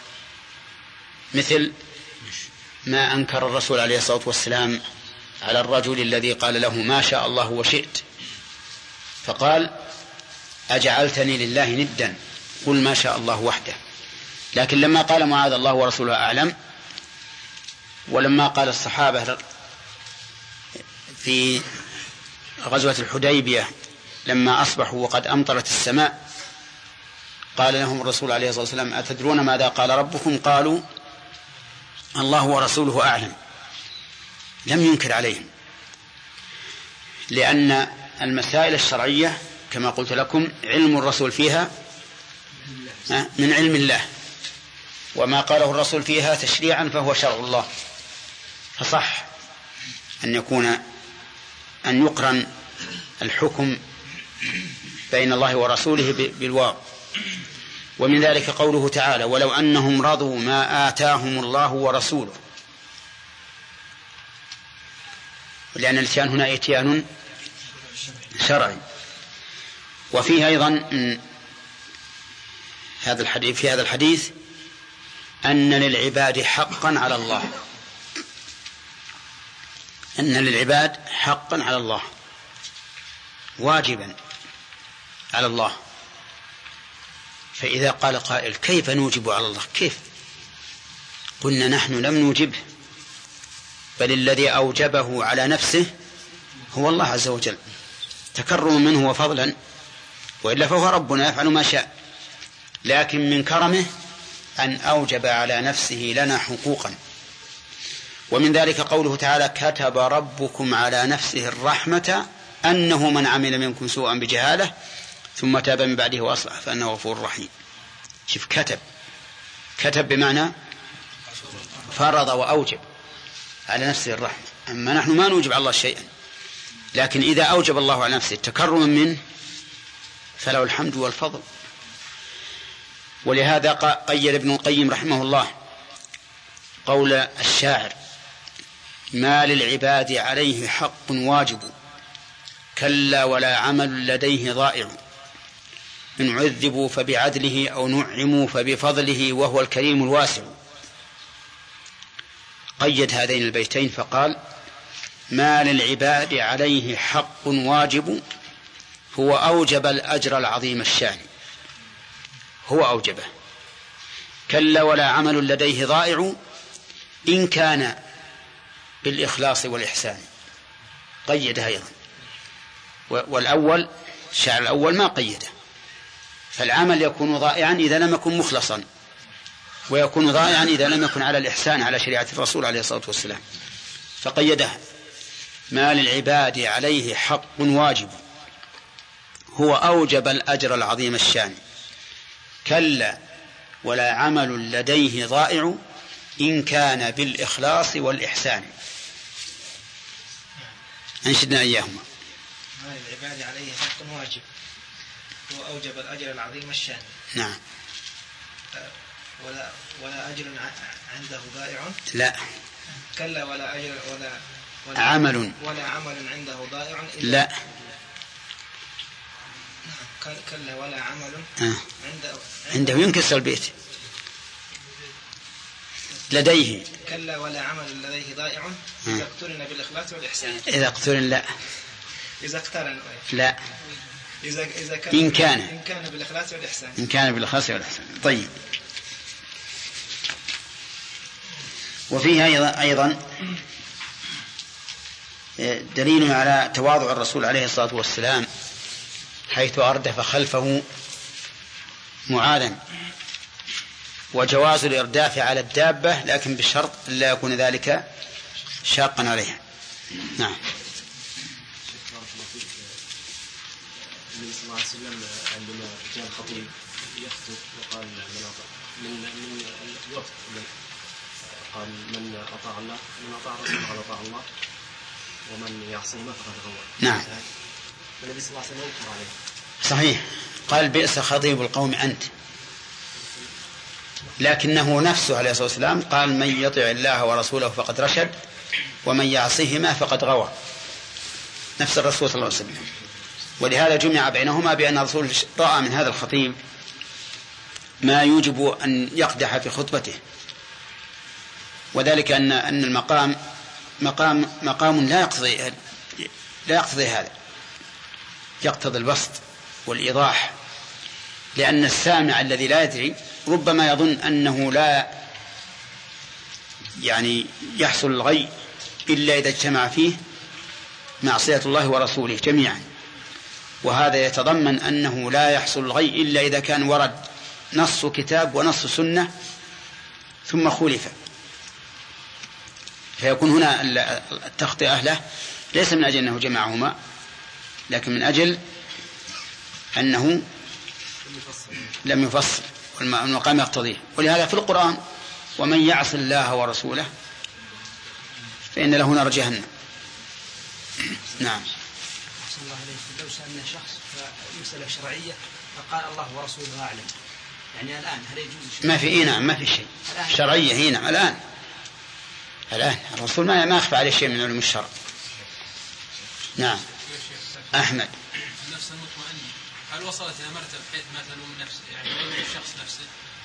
Speaker 2: مثل ما أنكر الرسول عليه الصلاة والسلام على الرجل الذي قال له ما شاء الله وشئت، فقال أجعلتني لله ندا قل ما شاء الله وحده. لكن لما قال معاذ الله ورسوله أعلم، ولما قال الصحابة في غزوة الحديبية لما أصبحوا وقد أمطرت السماء قال لهم الرسول عليه الصلاة والسلام أتدرون ماذا قال ربكم؟ قالوا الله ورسوله أعلم. لم ينكر عليهم، لأن المسائل الشرعية كما قلت لكم علم الرسول فيها من علم الله، وما قاله الرسول فيها تشريعا فهو شرع الله، فصح أن يقرن الحكم بين الله ورسوله بالواو. ومن ذلك قوله تعالى ولو أنهم رضوا ما آتاهم الله ورسوله، لأن الاتيان هنا اتيان شرعي. وفيه أيضا في هذا الحديث أن للعباد حقا على الله، أن للعباد حقا على الله واجبا على الله. فإذا قال قائل كيف نوجب على الله؟ كيف؟ قلنا نحن لم نوجبه، بل الذي أوجبه على نفسه هو الله عز وجل تكرم منه وفضلا، وإلا فهو ربنا يفعل ما شاء. لكن من كرمه أن أوجب على نفسه لنا حقوقا، ومن ذلك قوله تعالى كتب ربكم على نفسه الرحمة أنه من عمل منكم سوءا بجهالة ثم تاب من بعده وأصلح فأنه غفور رحيم. شوف كتب بمعنى فرض وأوجب على نفسه الرحمة. أما نحن ما نوجب على الله شيئا، لكن إذا أوجب الله على نفسه تكرما منه فله الحمد والفضل. ولهذا قيد ابن القيم رحمه الله قول الشاعر ما للعباد عليه حق واجب كلا ولا عمل لديه ضائع إن عذبوا فبعدله أو نعموا فبفضله وهو الكريم الواسع. قيد هذين البيتين فقال ما للعباد عليه حق واجب هو أوجب الأجر العظيم الشان، هو أوجبه. كلا ولا عمل لديه ضائع إن كان بالإخلاص والإحسان، قيدها أيضا. والأول الشعر الأول ما قيده، فالعمل يكون ضائعا إذا لم يكن مخلصا، ويكون ضائعا إذا لم يكن على الإحسان على شريعة الرسول عليه الصلاة والسلام، فقيدها ما للعباد عليه حق واجب هو أوجب الأجر العظيم الشان كلا ولا عمل لديه ضائع إن كان بالإخلاص والإحسان. أنشدنا إياهما.
Speaker 3: ما للعباد عليه حق واجب هو أوجب الأجر العظيم الشان.
Speaker 2: نعم.
Speaker 3: ولا أجر عنده ضائع.
Speaker 2: لا.
Speaker 3: كلا ولا أجر ولا
Speaker 2: عمل
Speaker 3: عنده ضائع.
Speaker 2: لا.
Speaker 3: كلا ولا عمل
Speaker 2: عنده ينكسر البيت لديه.
Speaker 3: كلا ولا عمل لديه ضائع إذا اقترن بالإخلاص والإحسان.
Speaker 2: إذا اقترن لا.
Speaker 3: إذا اقترن
Speaker 2: لا.
Speaker 3: إذا
Speaker 2: كان
Speaker 3: إن كان بالإخلاص والإحسان.
Speaker 2: إن كان بالإخلاص والإحسان. طيب. وفيه أيضا دليل على تواضع الرسول عليه الصلاة والسلام حيث أردف خلفه معاذا، وجواز الإرداف على الدابة لكن بشرط لا يكون ذلك شاقا عليها. نعم.
Speaker 17: النبي صلى الله عليه وسلم عندما جاء الخطيب يخطب وقال من الوقت قال من أطاع الله من أطاع الرسول فقد أطاع الله ومن يعصيهما فقد غوى.
Speaker 2: نعم.
Speaker 17: النبي صلى الله عليه وسلم ينكر عليه.
Speaker 2: صحيح. قال بئس خطيب القوم أنت، لكنه نفسه عليه الصلاة والسلام قال من يطع الله ورسوله فقد رشد ومن يعصيهما فقد غوى، نفس الرسول صلى الله عليه وسلم. ولهذا جمع بينهما بأن الرسول رأى من هذا الخطيب ما يوجب أن يقدح في خطبته، وذلك أن المقام مقام لا يقتضي هذا، يقتضي البسط والإيضاح، لأن السامع الذي لا يدري ربما يظن أنه لا يحصل الغي إلا إذا اجتمع فيه معصية الله ورسوله جميعا، وهذا يتضمن أنه لا يحصل الغي إلا إذا كان ورد نص كتاب ونص سنة ثم خولف، فيكون هنا التخطئة له ليس من أجل أنه جمعهما، لكن من أجل أنه لم يفصل والمقام يقتضيه. ولهذا في القرآن ومن يعص الله ورسوله فإن له نار جهنم. نعم.
Speaker 9: أحسن الله عليك. لو سألنا شخص مسألة شرعية فقال الله ورسوله أعلم، يعني الآن هل يجوز؟
Speaker 2: ما في نعم ما في شيء شرعية نعم الآن الرسول ما يخفى عليه شيء من علم الشرع. نعم. أحمد.
Speaker 8: النفس المطمئنة هل وصلت إلى مرتبة بحيث ما تلوم نفسه يعني لا يلوم الشخص نفسه؟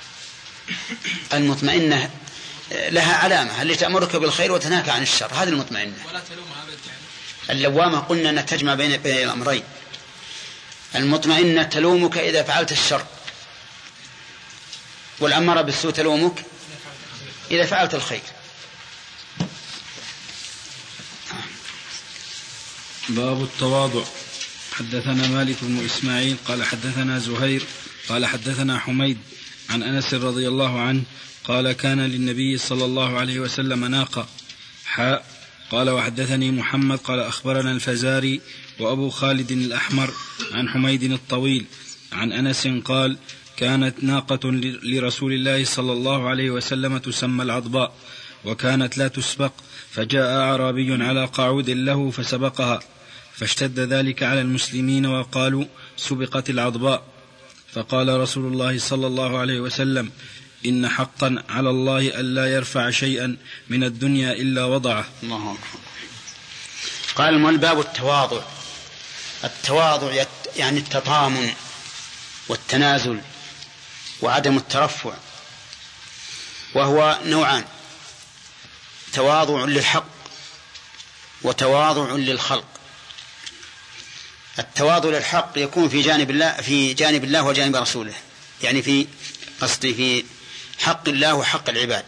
Speaker 2: المطمئنة لها علامة اللي تأمرك بالخير وتنهاك عن الشر، هذه المطمئنة.
Speaker 8: ولا تلومها أبدا يعني.
Speaker 2: اللوامة قلنا أن تجمع بين الأمرين. المطمئنة تلومك إذا فعلت الشر، والأمارة بالسوء تلومك إذا فعلت الخير.
Speaker 5: باب التواضع. حدثنا مالك بن إسماعيل قال حدثنا زهير قال حدثنا حميد عن أنس رضي الله عنه قال كان للنبي صلى الله عليه وسلم ناقة قال وحدثني محمد قال أخبرنا الفزاري وأبو خالد الأحمر عن حميد الطويل عن أنس قال كانت ناقة لرسول الله صلى الله عليه وسلم تسمى العضباء وكانت لا تسبق، فجاء أعرابي على قعود له فسبقها، فاشتد ذلك على المسلمين وقالوا سبقت العضباء، فقال رسول الله صلى الله عليه وسلم إن حقا على الله ألا يرفع شيئا من الدنيا إلا وضعه.
Speaker 2: الله أكبر. قال باب التواضع. التواضع يعني التطامن والتنازل وعدم الترفع، وهو نوعان: تواضع للحق وتواضع للخلق. التواضع للحق يكون في جانب الله وجانب رسوله، يعني في حق الله وحق العباد.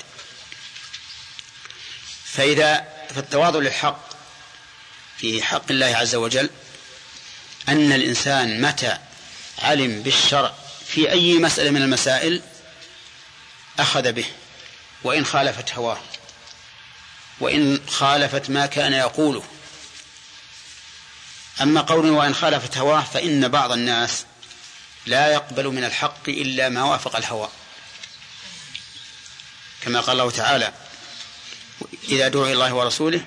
Speaker 2: فالتواضع للحق في حق الله عز وجل أن الإنسان متى علم بالشرع في أي مسألة من المسائل أخذ به، وإن خالفت هواه وإن خالفت ما كان يقوله. أما قوله وإن خالفت هواه فإن بعض الناس لا يقبل من الحق إلا ما وافق الهوى، كما قال الله تعالى إذا دعوا إلى الله ورسوله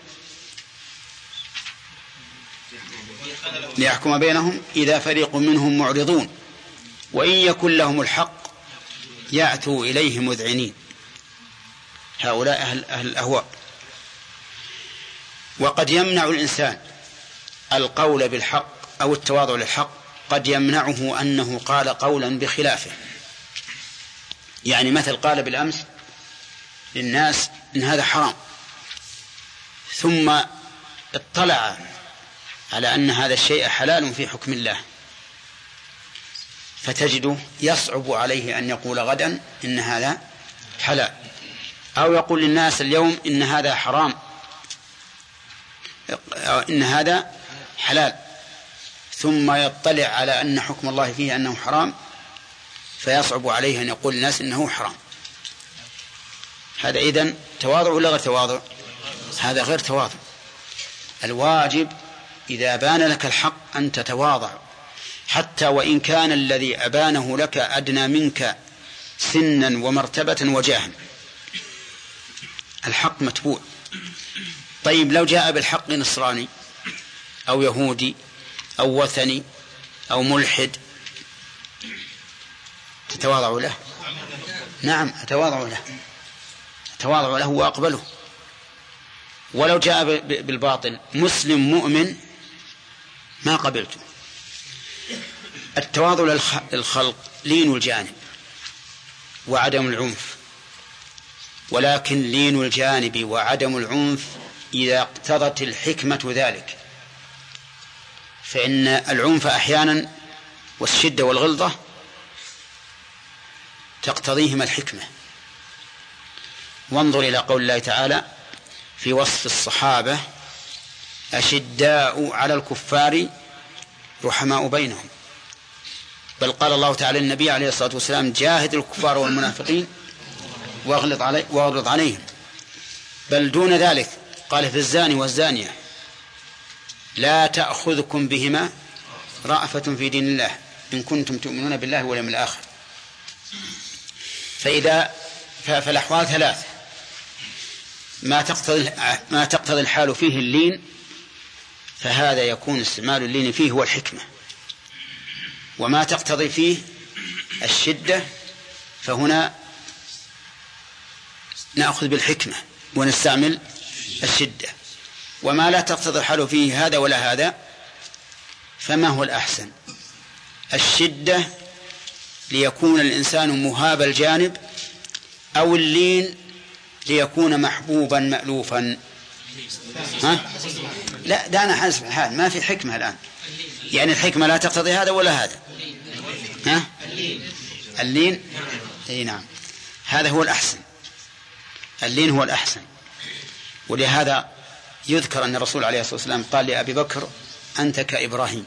Speaker 2: ليحكم بينهم إذا فريق منهم معرضون وإن يكن لهم الحق يأتوا إليه مذعنين. هؤلاء أهل الأهواء. وقد يمنع الإنسان القول بالحق أو التواضع للحق، قد يمنعه أنه قال قولا بخلافه، يعني مثل قال بالأمس للناس إن هذا حرام، ثم اطلع على أن هذا الشيء حلال في حكم الله، فتجده يصعب عليه أن يقول غدا إن هذا حلال، أو يقول للناس اليوم إن هذا حرام، إن هذا حلال، ثم يطلع على أن حكم الله فيه أنه حرام، فيصعب عليه أن يقول للناس إنه حرام. هذا إذن تواضع ولا غير تواضع؟ هذا غير تواضع. الواجب إذا بان لك الحق أن تتواضع، حتى وإن كان الذي أبانه لك أدنى منك سنا ومرتبة وجاها. الحق متبوع. طيب لو جاء بالحق نصراني أو يهودي أو وثني أو ملحد تتواضع له؟ نعم أتواضع له وأقبله. ولو جاء بالباطل مسلم مؤمن ما قبلته. التواضع للخلق لين الجانب وعدم العنف، ولكن لين الجانب وعدم العنف إذا اقتضت الحكمة ذلك، فإن العنف أحيانا والشدة والغلظة تقتضيهما الحكمة. وانظر إلى قول الله تعالى في وصف الصحابة أشداء على الكفار رحماء بينهم، بل قال الله تعالى النبي عليه الصلاة والسلام جاهد الكفار والمنافقين واغلظ عليهم. بل دون ذلك قال في الزاني والزانية لا تأخذكم بهما رأفة في دين الله إن كنتم تؤمنون بالله واليوم الآخر. فالأحوال ثلاث: ما تقتضي الحال فيه اللين، فهذا يكون استعمال اللين فيه هو الحكمة، وما تقتضي فيه الشدة فهنا نأخذ بالحكمة ونستعمل الشدة. وما لا تقتضي الحال فيه هذا ولا هذا، فما هو الأحسن؟ الشدة ليكون الإنسان مهاب الجانب، أو اللين ليكون محبوبا مألوفا؟ لا، ده أنا حاسب الحال ما في حكمة الآن، يعني الحكمة لا تقتضي هذا ولا هذا. اللين أي نعم، هذا هو الأحسن، اللين هو الأحسن. ولهذا يذكر أن الرسول عليه الصلاة والسلام قال لأبي بكر أنت كإبراهيم،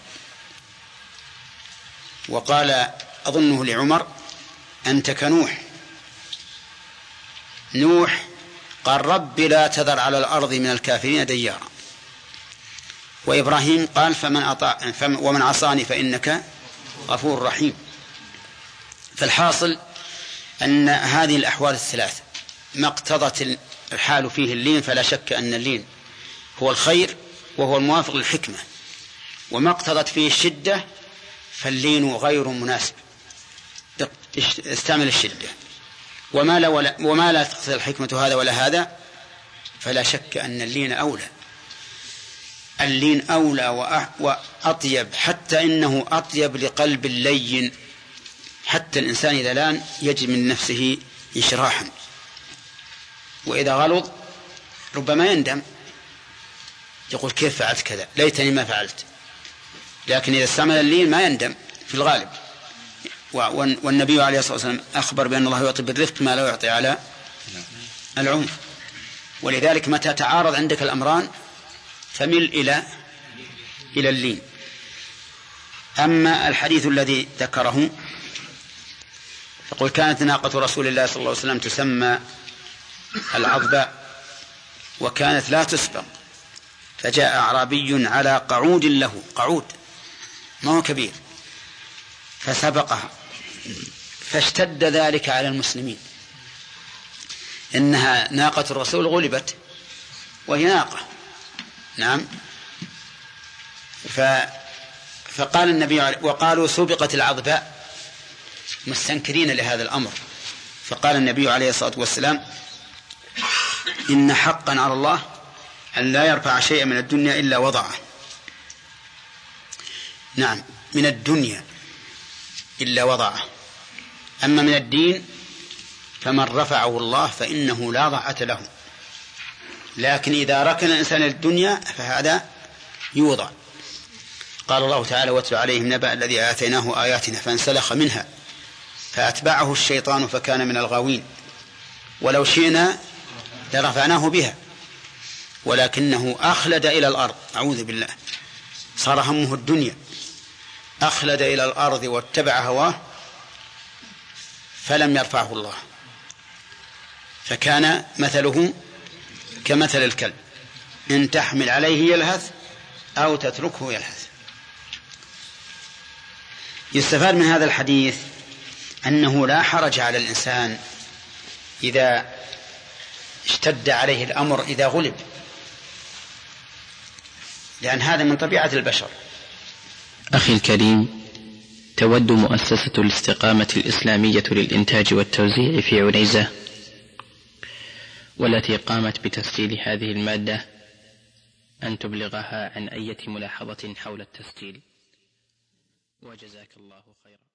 Speaker 2: وقال أظنه لعمر أنت كنوح. نوح قال رب لا تذر على الأرض من الكافرين ديارا. وإبراهيم قال ومن عصاني فإنك غفور رحيم. فالحاصل أن هذه الأحوال الثلاث ما اقتضت الحال فيه اللين فلا شك أن اللين هو الخير وهو الموافق للحكمة، وما اقتضت فيه الشدة فاللين غير مناسب، استعمل الشدة. وما لا تقتضي الحكمة هذا ولا هذا فلا شك أن اللين أولى. اللين أولى وأطيب، حتى إنه أطيب لقلب اللين، حتى الإنسان إذا لان يجد من نفسه انشراحا، وإذا غلظ ربما يندم يقول كيف فعلت كذا، ليتني ما فعلت. لكن إذا استعمل اللين ما يندم في الغالب. والنبي عليه الصلاة والسلام أخبر بأن الله يعطي بالرفق ما لا يعطي على العنف. ولذلك متى تعارض عندك الأمران فمل إلى اللين. أما الحديث الذي ذكره يقول كانت ناقة رسول الله صلى الله عليه وسلم تسمى العضباء وكانت لا تسبق، فجاء أعرابي على قعود له، قعود ما هو كبير، فسبقها، فاشتد ذلك على المسلمين. إنها ناقة الرسول غلبت وهي ناقة، نعم. فقال النبي وقالوا سبقت العضباء مستنكرين لهذا الأمر. فقال النبي عليه الصلاة والسلام إن حقا على الله أن لا يرفع شيئا من الدنيا إلا وضعه. نعم، من الدنيا إلا وضعه. أما من الدين فمن رفعه الله فإنه لا ضعة له، لكن إذا ركن الإنسان للدنيا فهذا يوضع. قال الله تعالى واتل عليهم نبأ الذي آتيناه آياتنا فانسلخ منها فأتبعه الشيطان فكان من الغاوين ولو شئنا لرفعناه بها ولكنه أخلد إلى الأرض، أعوذ بالله، صار همه الدنيا، أخلد إلى الأرض واتبع هواه فلم يرفعه الله، فكان مثله كمثل الكلب إن تحمل عليه يلهث أو تتركه يلهث. يستفاد من هذا الحديث أنه لا حرج على الإنسان إذا اشتد عليه الأمر إذا غلب، لأن هذا من طبيعة البشر.
Speaker 1: أخي الكريم، تود مؤسسة الاستقامة الإسلامية للإنتاج والتوزيع في عنيزة والتي قامت بتسجيل هذه المادة أن تبلغها عن أي ملاحظة حول التسجيل، وجزاك الله خيرا.